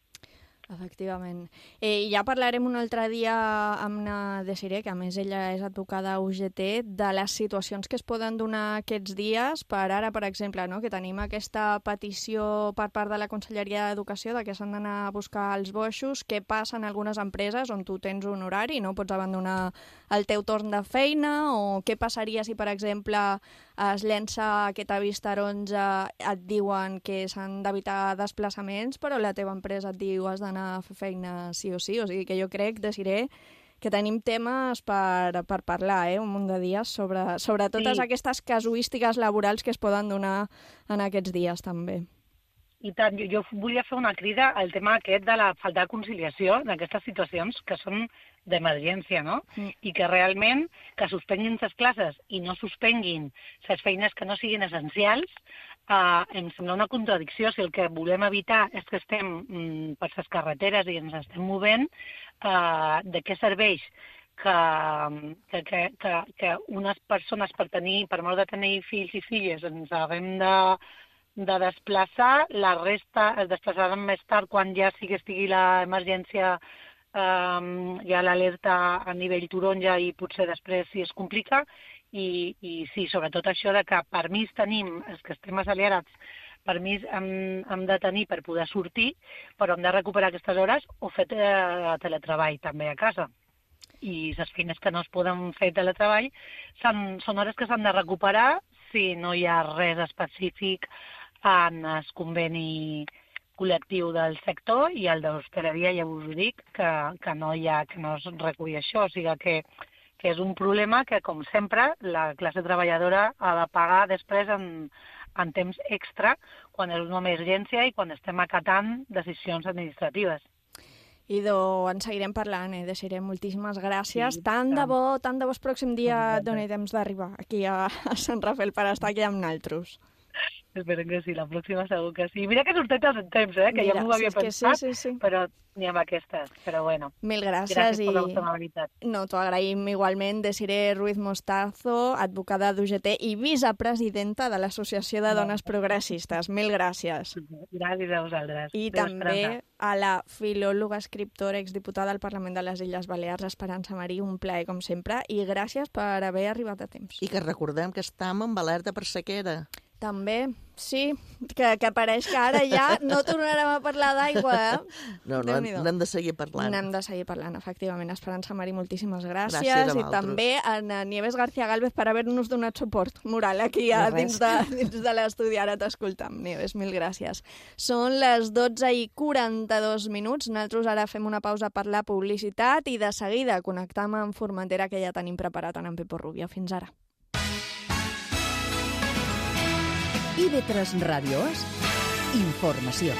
Efectivament. Eh, ja parlarem un altre dia amb na Desiree, que a més ella és advocada a U G T, de les situacions que es poden donar aquests dies. Per ara, per exemple, no, que tenim aquesta petició per part de la Conselleria d'Educació de que s'han d'anar a buscar els boixos. Què passa en algunes empreses on tu tens un horari i no pots abandonar el teu torn de feina? O què passaria si, per exemple, es llença aquest avís taronja, et diuen que s'han d'evitar desplaçaments, però la teva empresa et diu has d'anar a fer feina sí o sí. O sigui que jo crec, Desiree, que tenim temes per, per parlar, eh, un munt de dies sobre, sobre totes sí. aquestes casuístiques laborals que es poden donar en aquests dies també. I tant, jo, jo volia fer una crida al tema aquest de la falta de conciliació d'aquestes situacions que són d'emergència, no? Mm. I que realment que suspenguin les classes i no suspenguin les feines que no siguin essencials, eh, em sembla una contradicció. Si el que volem evitar és que estem mm, per les carreteres i ens estem movent, eh, de què serveix que, que, que, que, que unes persones per tenir, per molt de tenir fills i filles, ens haguem de de desplaçar, la resta es desplaçaran més tard quan ja sí que estigui l'emergència, eh, ja l'alerta a nivell taronja i potser després si es complica. I, i sí, sobretot això de que permís tenim, els que estem assalariats, permís hem, hem de tenir per poder sortir, però hem de recuperar aquestes hores o fer teletreball també a casa. I les feines que no es poden fer teletreball són hores que s'han de recuperar si no hi ha res específic en el conveni col·lectiu del sector i el d'hostaleria, ja us ho dic, que, que, no hi ha, que no es recull això. O sigui que, que és un problema que, com sempre, la classe treballadora ha de pagar després en, en temps extra quan és una emergència i quan estem acatant decisions administratives. Idò, en seguirem parlant, eh, Desiree, moltíssimes gràcies. Sí, tant de bo, tant de bo el pròxim dia et doni temps d'arribar aquí a, a Sant Rafel per estar aquí amb naltros. Espero que sí, la pròxima segur que sí. Mira que sortet en temps, eh, que Mira, ja m'ho havia sí, pensat, sí, sí, sí. però n'hi ha aquestes, però bueno. Mil gràcies. Gràcies i... per l'amabilitat. No, t'ho agraïm igualment. Desiree Ruiz Mostazo, advocada d'U G T i vicepresidenta de l'Associació de Dones Progressistes. Mil gràcies. Gràcies a vosaltres. I també a la filòloga, escriptora, exdiputada al Parlament de les Illes Balears, Esperança Marí, un plaer com sempre, i gràcies per haver arribat a temps. I que recordem que estem amb alerta per sequera. També, sí, que, que pareix que ara ja no tornarem a parlar d'aigua, eh? No, no, n'hem de seguir parlant. N'hem de seguir parlant, efectivament. Esperança Marí, moltíssimes gràcies. gràcies I també a Nieves García Gálvez per haver-nos donat suport moral aquí a, dins de, dins de l'estudi. Ara t'escoltam, Nieves, mil gràcies. Són les dotze i quaranta-dos minuts. Nosaltres ara fem una pausa per la publicitat i de seguida connectam amb Formentera, que ja tenim preparat en Pepo Rubio. Fins ara. I V tres Ràdios, informació.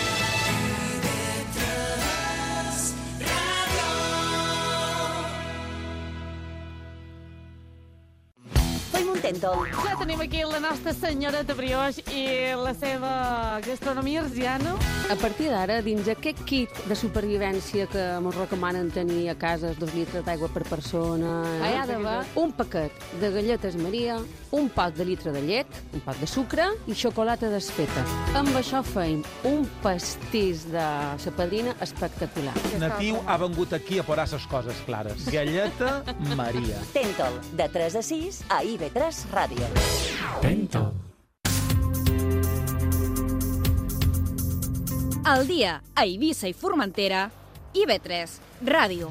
Tentol. Ja tenim aquí la nostra senyoreta Brioix i la seva gastronomia arsiana. A partir d'ara, dins aquest kit de supervivència que ens recomanen tenir a casa, dos litres d'aigua per persona, eh? hi ha d'haver un paquet de galletes Maria, un pot de litre de llet, un pot de sucre i xocolata desfeta. Amb això feim un pastís de sa padrina espectacular. Natiu ha vengut aquí a posar ses coses clares. Galleta Maria. Tentol, de tres a sis a I V tres Ràdio. Tentol. El dia a Eivissa i Formentera, I V tres Ràdio.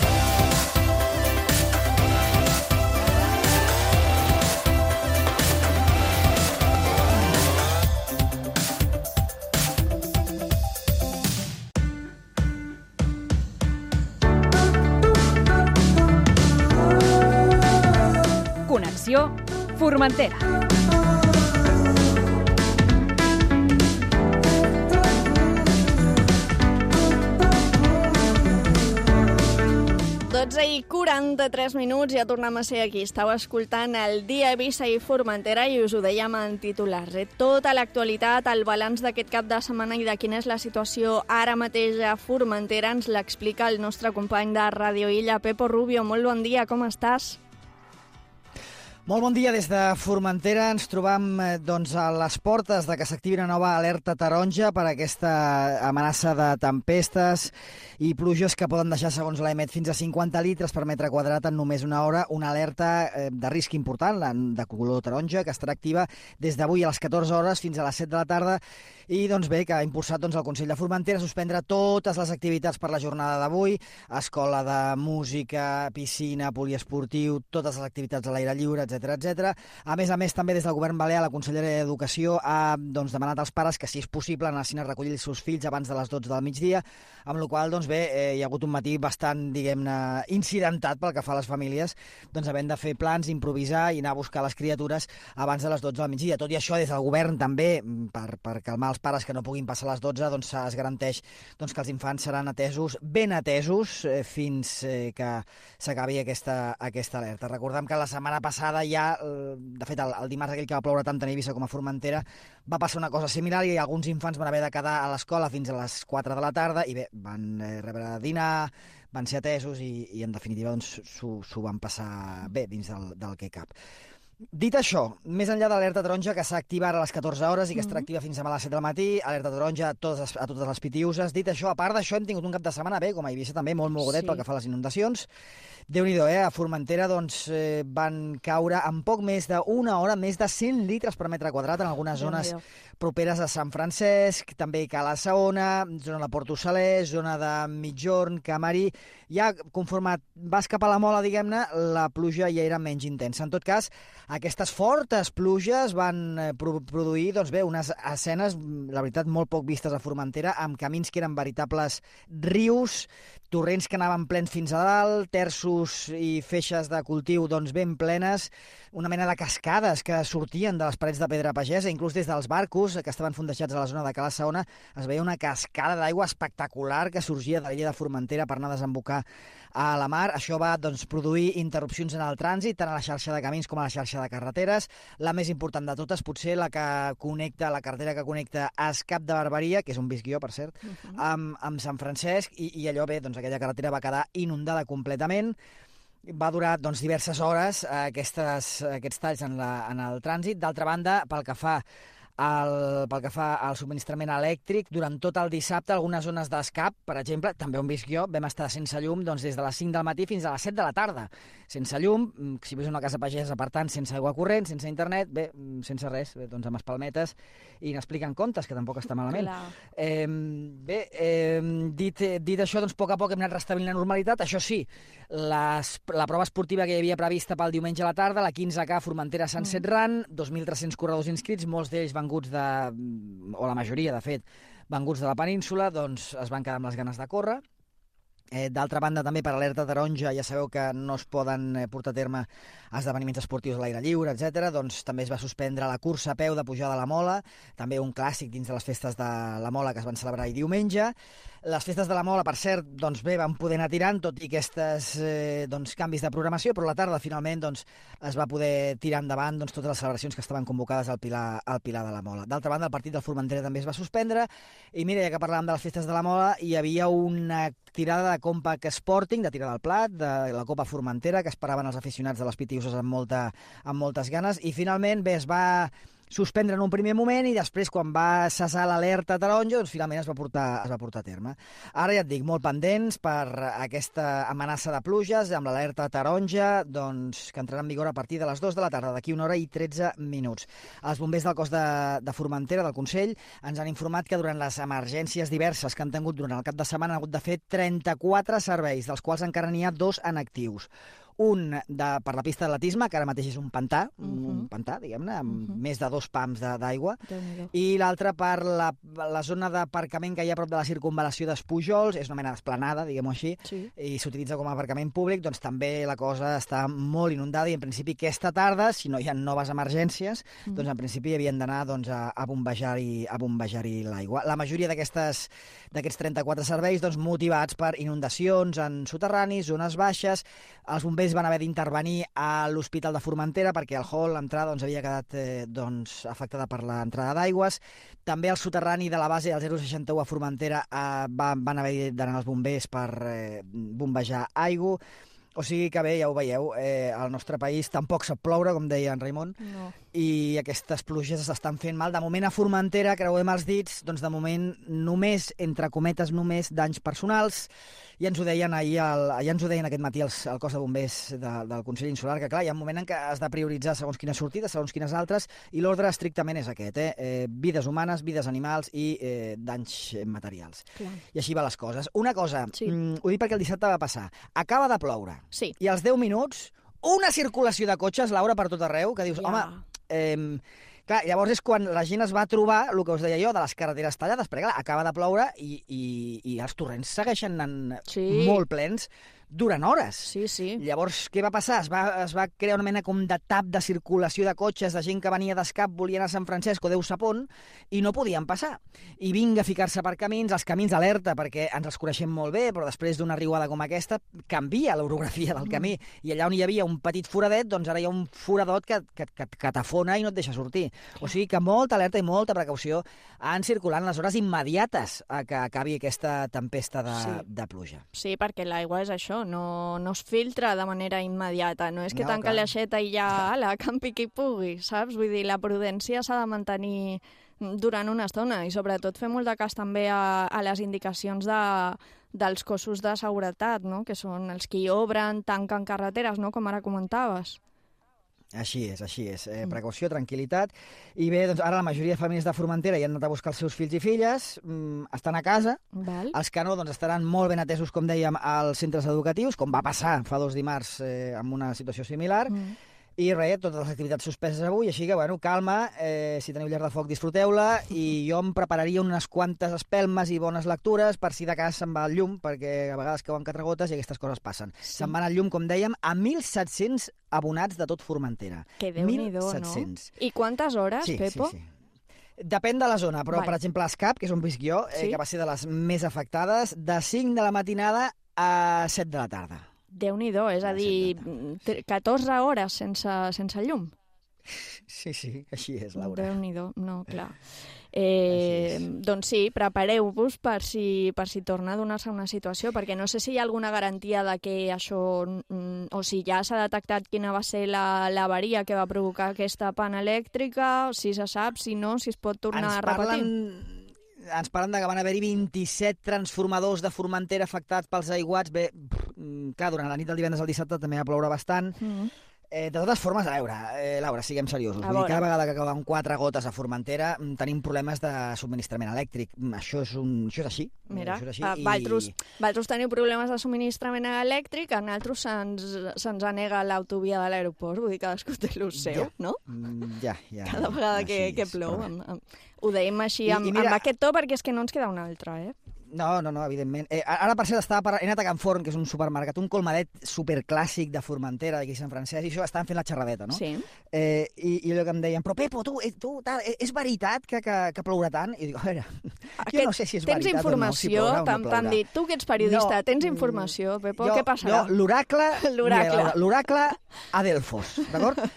Connexió Formentera. dotze i quaranta-tres minuts, ja tornem a ser aquí. Estau escoltant el Dia a Eivissa i Formentera i us ho dèiem en titulars. Eh? Tota l'actualitat, el balanç d'aquest cap de setmana i de quina és la situació ara mateix a Formentera ens l'explica el nostre company de Ràdio Illa, Pepo Rubio. Molt bon dia, com estàs? Molt bon dia des de Formentera. Ens trobam doncs, a les portes de que s'activi una nova alerta taronja per aquesta amenaça de tempestes i pluges que poden deixar, segons l'A E M E T, fins a cinquanta litres per metre quadrat en només una hora. Una alerta de risc important, la de color taronja, que estarà activa des d'avui a les catorze hores fins a les set de la tarda i doncs bé, que ha impulsat doncs, el Consell de Formentera a suspendre totes les activitats per la jornada d'avui, escola de música, piscina, poliesportiu, totes les activitats a l'aire lliure, etcètera, etcètera. A més a més, també des del Govern Balear, la Conselleria d'Educació ha doncs, demanat als pares que, si és possible, anessin a recollir els seus fills abans de les dotze del migdia, amb la qual cosa, doncs bé, eh, hi ha hagut un matí bastant, diguem-ne, incidentat pel que fa a les famílies, doncs havent de fer plans, improvisar i anar a buscar les criatures abans de les dotze del migdia. Tot i això, des del Govern també, per, per calmar els pares que no puguin passar a les dotze, doncs es garanteix doncs, que els infants seran atesos, ben atesos, eh, fins eh, que s'acabi aquesta, aquesta alerta. Recordem que la setmana passada ja, eh, de fet, el, el dimarts aquell que va ploure tant a Eivissa com a Formentera, va passar una cosa similar i alguns infants van haver de quedar a l'escola fins a les quatre de la tarda i bé, van eh, rebre dinar, van ser atesos i, i en definitiva doncs, s'ho van passar bé dins del, del que cap. Dit això, més enllà de l'alerta taronja que s'ha activat a les catorze hores i que estarà activa fins a les set del matí, alerta taronja a totes, a totes les Pitiuses. Dit això, a part d'això, hem tingut un cap de setmana bé, com a Eivissa també, molt mogudet sí. pel que fa a les inundacions. Déu-n'hi-do, eh? A Formentera doncs, eh, van caure en poc més d'una hora més de cent litres per metre quadrat en algunes zones properes a Sant Francesc, també Cala Saona, zona de Porto Salès, zona de Mitjorn, Camarí. Ja, conforme vas cap a la Mola, diguem-ne, la pluja ja era menys intensa. En tot cas, aquestes fortes pluges van produir doncs bé, unes escenes, la veritat, molt poc vistes a Formentera, amb camins que eren veritables rius, torrents que anaven plens fins a dalt, terços i feixes de cultiu doncs, ben plenes, una mena de cascades que sortien de les parets de pedra pagesa, inclús des dels barcos que estaven fondejats a la zona de Cala Saona, es veia una cascada d'aigua espectacular que sorgia de l'illa de Formentera per anar a desembocar a la mar. Això va doncs, produir interrupcions en el trànsit, tant a la xarxa de camins com a la xarxa de carreteres. La més important de totes, potser la que connecta, la carretera que connecta Escap de Barberia, que és on visc jo, per cert, uh -huh. amb, amb Sant Francesc, i, i allò bé, doncs aquella carretera va quedar inundada completament. Va durar doncs, diverses hores eh, aquestes, aquests talls en, la, en el trànsit. D'altra banda, pel que fa El, pel que fa al subministrament elèctric, durant tot el dissabte, algunes zones d'Escap, per exemple, també on visc jo, vam estar sense llum doncs, des de les cinc del matí fins a les set de la tarda. Sense llum, si ves una casa pagesa, per tant, sense aigua corrent, sense internet, bé, sense res, bé, doncs amb espalmetes i n'expliquen comptes, que tampoc està malament. Eh, bé, eh, dit, dit això, doncs, a poc a poc hem anat restablint la normalitat. Això sí, les, la prova esportiva que hi havia prevista pel diumenge a la tarda, la quinze K Formentera Sunset mm. Run, dos mil tres-cents corredors inscrits, molts d'ells venguts de, o la majoria, de fet, venguts de la península, doncs es van quedar amb les ganes de córrer. Eh, D'altra banda, també per alerta taronja, ja sabeu que no es poden eh, portar a terme esdeveniments esportius a l'aire lliure, etcètera. Doncs també es va suspendre la cursa a peu de pujada a la Mola, també un clàssic dins de les festes de la Mola que es van celebrar ahir diumenge. Les festes de la Mola, per cert, doncs bé, van poder anar tirant, tot i aquests eh, doncs, canvis de programació, però a la tarda, finalment, doncs, es va poder tirar endavant doncs, totes les celebracions que estaven convocades al Pilar, al Pilar de la Mola. D'altra banda, el partit del Formentera també es va suspendre, i mira, ja que parlàvem de les festes de la Mola, hi havia una tirada de Compact Sporting, de tirada al plat, de la Copa Formentera, que esperaven els aficionats de les Pitiuses amb, molta, amb moltes ganes, i finalment, bé, es va suspendre en un primer moment i després, quan va cessar l'alerta taronja, doncs finalment es va portar, es va portar a terme. Ara ja et dic, molt pendents per aquesta amenaça de pluges amb l'alerta taronja, doncs, que entrarà en vigor a partir de les dues de la tarda, d'aquí una hora i tretze minuts. Els bombers del cos de, de Formentera, del Consell, ens han informat que durant les emergències diverses que han tingut durant el cap de setmana han hagut de fer trenta-quatre serveis, dels quals encara n'hi ha dos en actius. Un de, per la pista d'atletisme, que ara mateix és un pantà, uh -huh. un pantà, diguem-ne, amb uh -huh. més de dos pams d'aigua, i l'altre per la, la zona d'aparcament que hi ha a prop de la circunvalació d'Espujols, és una mena d'esplanada, diguem-ho així, sí. i s'utilitza com a aparcament públic, doncs també la cosa està molt inundada i en principi aquesta tarda, si no hi ha noves emergències, uh -huh. doncs en principi havien d'anar doncs, a, a bombejar-hi a bombejar-hi l'aigua. La majoria d'aquests trenta-quatre serveis doncs, motivats per inundacions en soterranis, zones baixes. Els bombers van haver d'intervenir a l'Hospital de Formentera perquè el hall, l'entrada, doncs, havia quedat eh, doncs, afectada per l'entrada d'aigües. També al soterrani de la base del zero seixanta u a Formentera eh, van, van haver d'anar els bombers per eh, bombejar aigua. O sigui que bé, ja ho veieu, eh, al nostre país tampoc sap ploure, com deia en Raimon, no. i aquestes pluges s'estan fent mal. De moment a Formentera, creuem els dits, doncs de moment només, entre cometes, només danys personals. Ja ens ho deien ahir, el, ja ens ho deien aquest matí els, el cos de bombers de, del Consell Insular, que clar, hi ha un moment en què has de prioritzar segons quines sortides, segons quines altres, i l'ordre estrictament és aquest, eh? Eh, vides humanes, vides animals i eh, danys materials. Clar. I així va les coses. Una cosa, sí. mm, ho dic perquè el dissabte va passar, acaba de ploure, sí. i als deu minuts, una circulació de cotxes, Laura, per tot arreu, que dius, ja. home... Eh, Clar, llavors és quan la gent es va trobar, el que us deia jo, de les carreteres tallades, perquè clar, acaba de ploure i, i, i els torrents segueixen anant sí. molt plens durant hores. Sí, sí. Llavors, què va passar? Es va, es va crear una mena com de tap de circulació de cotxes, de gent que venia d'escap, volia anar a Sant Francesc o Déu sap on, i no podien passar. I vinga a ficar-se per camins, els camins alerta, perquè ens els coneixem molt bé, però després d'una riuada com aquesta, canvia l'orografia del camí. Mm. I allà on hi havia un petit foradet, doncs ara hi ha un foradot que, que, que, que t'afona i no et deixa sortir. O sigui que molta alerta i molta precaució en circular en les hores immediates a que acabi aquesta tempesta de, sí. de pluja. Sí, perquè l'aigua és això, no, no es filtra de manera immediata. No és que no, tanca clar. l'aixeta i ja, ala, campi qui pugui, saps? Vull dir, la prudència s'ha de mantenir durant una estona i sobretot fer molt de cas també a, a les indicacions de, dels cossos de seguretat, no? Que són els que hi obren, tanquen carreteres, no? Com ara comentaves. Així és, així és. Eh, precaució, tranquil·litat. I bé, doncs ara la majoria de famílies de Formentera hi han anat a buscar els seus fills i filles, mm, estan a casa. Val. Els que no, doncs estaran molt ben atesos, com dèiem, als centres educatius, com va passar fa dos dimarts eh, amb una situació similar. Mm. I res, totes les activitats suspeses avui, així que, bueno, calma, eh, si teniu llar de foc, disfruteu-la, i jo em prepararia unes quantes espelmes i bones lectures per si de cas se'n va el llum, perquè a vegades cauen catragotes i aquestes coses passen. Sí. Se'n va el llum, com dèiem, a mil set-cents abonats de tot Formentera. Que Déu-n'hi-do, no? I quantes hores, sí, Pepo? Sí, sí. Depèn de la zona, però, vale. per exemple, a Escap, que és on visc jo, eh, sí? que va ser de les més afectades, de cinc de la matinada a set de la tarda. Déu-n'hi-do, és a dir, catorze hores sense, sense llum. Sí, sí, així és, Laura. Déu-n'hi-do, no, clar. Eh, doncs sí, prepareu-vos per si, per si torna a donar-se una situació, perquè no sé si hi ha alguna garantia de que això, o si ja s'ha detectat quina va ser la, la avaria que va provocar aquesta pana elèctrica, si se sap, si no, si es pot tornar ens a repetir. Parlen... Ens parlen de que van haver-hi vint-i-set transformadors de Formentera afectats pels aiguats. Bé, clar, durant la nit del divendres al dissabte també va ploure bastant. Mm-hmm. Eh, de totes formes, a veure, eh, Laura, siguem seriosos. Vull dir, cada vegada que cauen quatre gotes a Formentera tenim problemes de subministrament elèctric. Això és, un, això és així. Mira, això és així, a Valtros, i... Valtros teniu problemes de subministrament elèctric, a nosaltres se'ns se anega l'autovia de l'aeroport, vull dir, cadascú té l'ús seu, ja. no? Ja, ja. Cada vegada ja, que, sí, que plou. Amb, amb... Ho dèiem així, I, amb, i mira... amb aquest to, perquè és que no ens queda una altra, eh? No, no, no, evidentment. Eh, ara, per cert, estava per... he anat a Can Forn, que és un supermercat, un colmadet superclàssic de Formentera, d'aquí Sant Francesc, i això estaven fent la xerradeta, no? Sí. Eh, i, I allò que em deien, però Pepo, tu, tu tal, és veritat que, que, que plourà tant? I dic, a veure, Aquest, jo no sé si és veritat o no, si plourà o no plourà. T'han dit, tu que ets periodista, no, tens informació, Pepo, jo, què passarà? Jo, l'oracle, l'oracle a Delfos, d'acord?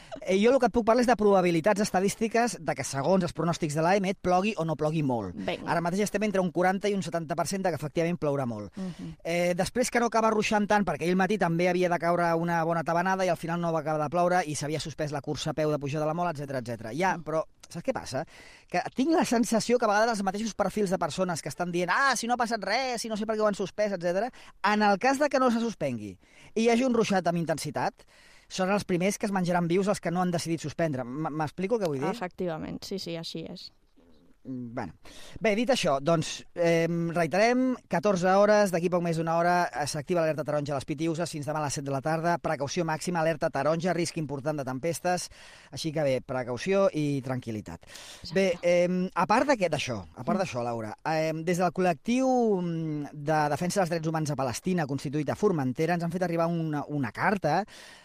Jo el que et puc parlar és de probabilitats estadístiques de que, segons els pronòstics de l'A E M E T, plogui o no plogui molt. Vinga. Ara mateix estem entre un quaranta i un setanta per cent de que efectivament plourà molt. Uh -huh. eh, després que no acaba ruixant tant, perquè ahir al matí també havia de caure una bona tabanada i al final no va acabar de ploure i s'havia suspès la cursa a peu de pujar de la Mola, etcètera etcètera. Ja, però saps què passa? Que tinc la sensació que a vegades els mateixos perfils de persones que estan dient ah, si no ha passat res, si no sé per què ho han suspès, etcètera, en el cas de que no se suspengui i hi hagi un ruixat amb intensitat, són els primers que es menjaran vius els que no han decidit suspendre. M'explico el que vull dir? Efectivament, sí, sí, així és. Bueno. Bé, dit això, doncs, eh, reiterem, catorze hores, d'aquí poc més d'una hora s'activa l'alerta taronja a les Pitiüses fins demà a les set de la tarda, precaució màxima, alerta taronja, risc important de tempestes, així que bé, precaució i tranquil·litat. Exacte. Bé, eh, a part d'això, a part d'això, Laura, eh, des del col·lectiu de defensa dels drets humans a Palestina, constituït a Formentera, ens han fet arribar una, una carta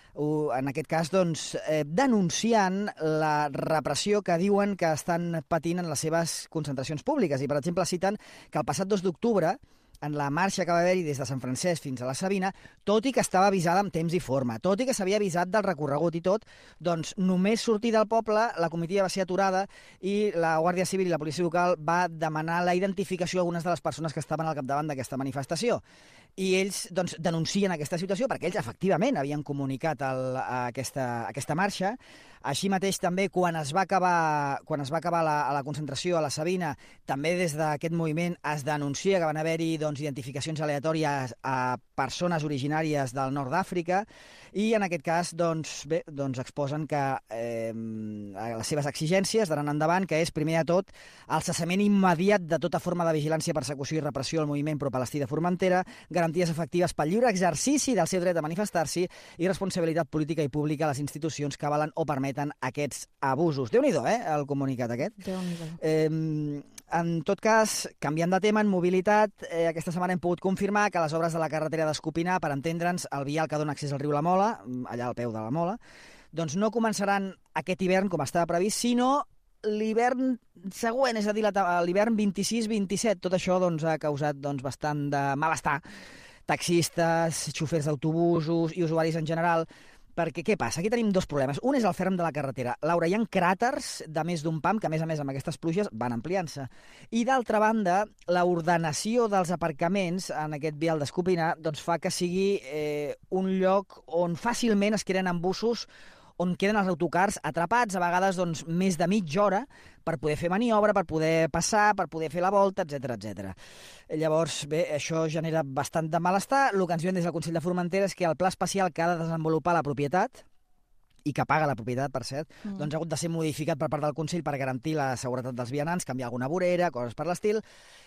en aquest cas, doncs, eh, denunciant la repressió que diuen que estan patint en les seves concentracions públiques. I, per exemple, citen que el passat dos d'octubre, en la marxa que va haver-hi des de Sant Francesc fins a la Sabina, tot i que estava avisada amb temps i forma, tot i que s'havia avisat del recorregut i tot, doncs només sortir del poble, la comitiva va ser aturada i la Guàrdia Civil i la policia local va demanar la identificació d'algunes de les persones que estaven al capdavant d'aquesta manifestació. I ells doncs, denuncien aquesta situació perquè ells efectivament havien comunicat el, aquesta, aquesta marxa. Així mateix també quan es va acabar, quan es va acabar la, la concentració a la Sabina, també des d'aquest moviment es denuncia que van haver-hi doncs, identificacions aleatòries a persones originàries del nord d'Àfrica i en aquest cas doncs, bé, doncs exposen que eh, les seves exigències d'anar endavant, que és primer de tot el cessament immediat de tota forma de vigilància, persecució i repressió al moviment pro-palestí de Formentera, garanties efectives pel lliure exercici del seu dret a manifestar-s'hi i responsabilitat política i pública a les institucions que avalen o permeten aquests abusos. Déu-n'hi-do, eh, el comunicat aquest. Déu-n'hi-do. Eh, en tot cas, canviant de tema, en mobilitat, eh, aquesta setmana hem pogut confirmar que les obres de la carretera d'Escopinar, per entendre'ns, el vial que dona accés al riu La Mola, allà al peu de la Mola, doncs no començaran aquest hivern, com estava previst, sinó l'hivern següent, és a dir, l'hivern vint-i-sis vint-i-set. Tot això doncs, ha causat doncs, bastant de malestar. Taxistes, xofers d'autobusos i usuaris en general. Perquè què passa? Aquí tenim dos problemes. Un és el ferm de la carretera. Laura, hi ha cràters de més d'un pam que, a més a més, amb aquestes pluges van ampliant-se. I, d'altra banda, l'ordenació dels aparcaments en aquest vial d'Escopinar doncs, fa que sigui eh, un lloc on fàcilment es creen embussos on queden els autocars atrapats, a vegades doncs, més de mitja hora, per poder fer maniobra, per poder passar, per poder fer la volta, etcètera etcètera. Llavors, bé, això genera bastant de malestar. El que ens diuen des del Consell de Formentera és que el pla especial que ha de desenvolupar la propietat, i que paga la propietat, per cert, mm. doncs ha hagut de ser modificat per part del Consell per garantir la seguretat dels vianants, canviar alguna vorera, coses per l'estil,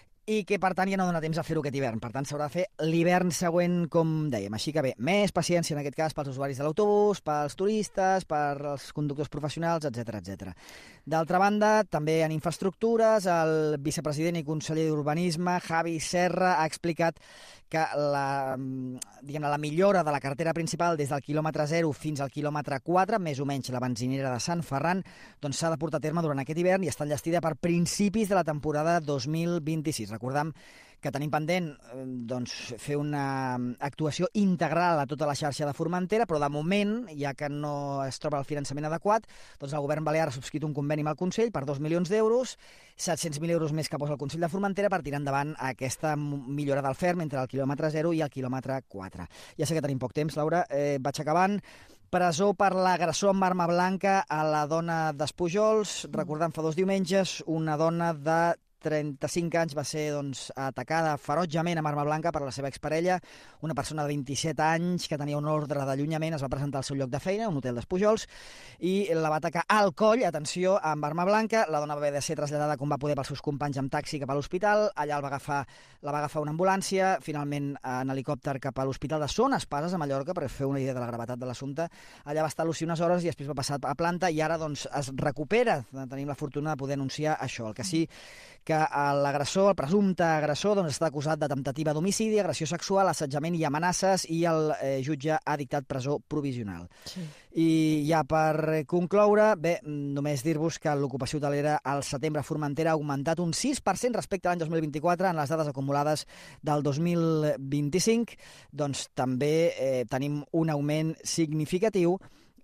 i que, per tant, ja no dona temps a fer-ho aquest hivern. Per tant, s'haurà de fer l'hivern següent, com dèiem. Així que bé, més paciència en aquest cas pels usuaris de l'autobús, pels turistes, pels conductors professionals, etcètera etcètera. D'altra banda, també en infraestructures, el vicepresident i conseller d'Urbanisme, Javi Serra, ha explicat que la, diguem-ne, la millora de la carretera principal des del quilòmetre zero fins al quilòmetre quatre, més o menys la benzinera de Sant Ferran, doncs s'ha de portar a terme durant aquest hivern i està enllestida per principis de la temporada dos mil vint-i-sis. Recordem que tenim pendent doncs, fer una actuació integral a tota la xarxa de Formentera, però de moment, ja que no es troba el finançament adequat, doncs el govern balear ha subscrit un conveni amb el Consell per dos milions d'euros, set-cents mil euros més que posa el Consell de Formentera per tirar endavant aquesta millora del ferm entre el quilòmetre zero i el quilòmetre quatre. Ja sé que tenim poc temps, Laura, eh, vaig acabant. Presó per l'agressor amb arma blanca a la dona d'Espujols. Recordem, fa dos diumenges, una dona de trenta-cinc anys va ser doncs, atacada ferotgement amb arma blanca per la seva exparella, una persona de vint-i-set anys que tenia un ordre d'allunyament, es va presentar al seu lloc de feina, un hotel d'Espujols, i la va atacar al coll, atenció, amb arma blanca. La dona va haver de ser traslladada com va poder pels seus companys amb taxi cap a l'hospital, allà el va agafar, la va agafar una ambulància, finalment en helicòpter cap a l'hospital de Son Espases, a Mallorca, per fer una idea de la gravetat de l'assumpte. Allà va estar a l'U C I unes hores i després va passar a planta i ara doncs, es recupera. Tenim la fortuna de poder anunciar això. El que sí que l'agressor, el presumpte agressor, doncs, està acusat de temptativa d'homicidi, agressió sexual, assetjament i amenaces, i el eh, jutge ha dictat presó provisional. Sí. I ja per concloure, bé, només dir-vos que l'ocupació hotelera al setembre a Formentera ha augmentat un sis per cent respecte a l'any dos mil vint-i-quatre en les dades acumulades del dos mil vint-i-cinc. Doncs també eh, tenim un augment significatiu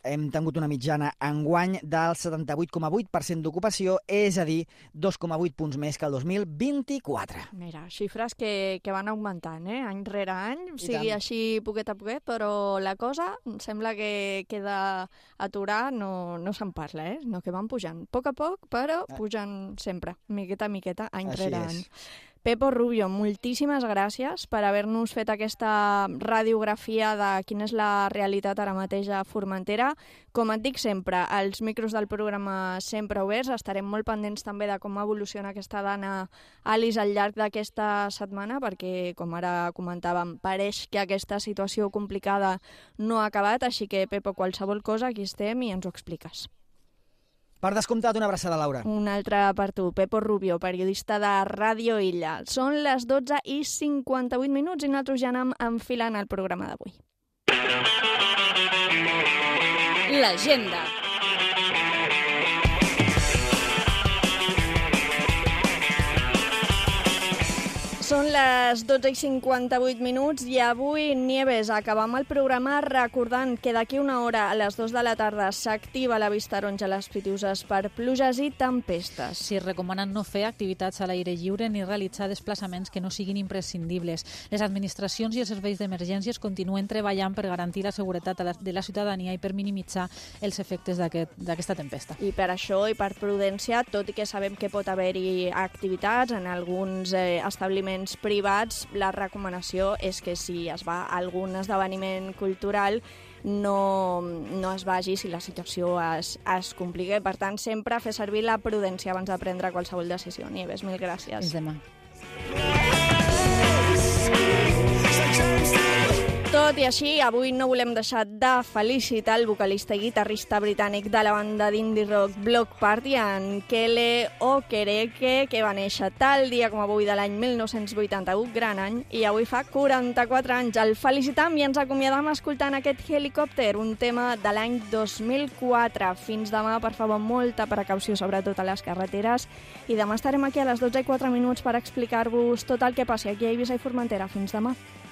hem tingut una mitjana enguany del setanta-vuit coma vuit per cent d'ocupació, és a dir, dos coma vuit punts més que el dos mil vint-i-quatre. Mira, xifres que, que van augmentant, eh? Any rere any, I sigui tant. així poquet a poquet, però la cosa em sembla que queda aturar, no, no se'n parla, eh? No, que van pujant. A poc a poc, però pugen sempre, miqueta a miqueta, any Així rere és. any. Pepo Rubio, moltíssimes gràcies per haver-nos fet aquesta radiografia de quina és la realitat ara mateix a Formentera. Com et dic sempre, els micros del programa sempre oberts, estarem molt pendents també de com evoluciona aquesta dana Alice al llarg d'aquesta setmana, perquè, com ara comentàvem, pareix que aquesta situació complicada no ha acabat, així que, Pepo, qualsevol cosa, aquí estem i ens ho expliques. Per descomptat, una abraçada, Laura. Una altra per tu, Pepo Rubio, periodista de Ràdio Illa. Són les dotze i cinquanta-vuit minuts i nosaltres ja anem enfilant el programa d'avui. L'agenda. Són les dotze i cinquanta-vuit minuts i avui, Nieves, acabam el programa recordant que d'aquí una hora a les dues de la tarda s'activa la vista taronja a les Pitiuses per pluges i tempestes. Sí, recomanen no fer activitats a l'aire lliure ni realitzar desplaçaments que no siguin imprescindibles. Les administracions i els serveis d'emergències continuen treballant per garantir la seguretat de la ciutadania i per minimitzar els efectes d'aquesta aquest, tempesta. I per això i per prudència, tot i que sabem que pot haver-hi activitats en alguns eh, establiments privats, la recomanació és que si es va a algun esdeveniment cultural no, no es vagi si la situació es, es complica. Per tant, sempre fer servir la prudència abans de prendre qualsevol decisió. Nieves, mil gràcies. Fins demà. Tot i així, avui no volem deixar de felicitar el vocalista i guitarrista britànic de la banda d'indie rock Bloc Party, en Kele Okereke, que va néixer tal dia com avui de l'any mil nou-cents vuitanta-u, gran any, i avui fa quaranta-quatre anys. El felicitam i ens acomiadam escoltant aquest Helicopter, un tema de l'any dos mil quatre. Fins demà, per favor, molta precaució, sobretot a les carreteres, i demà estarem aquí a les dotze i quatre minuts per explicar-vos tot el que passi aquí a Eivissa i Formentera. Fins demà.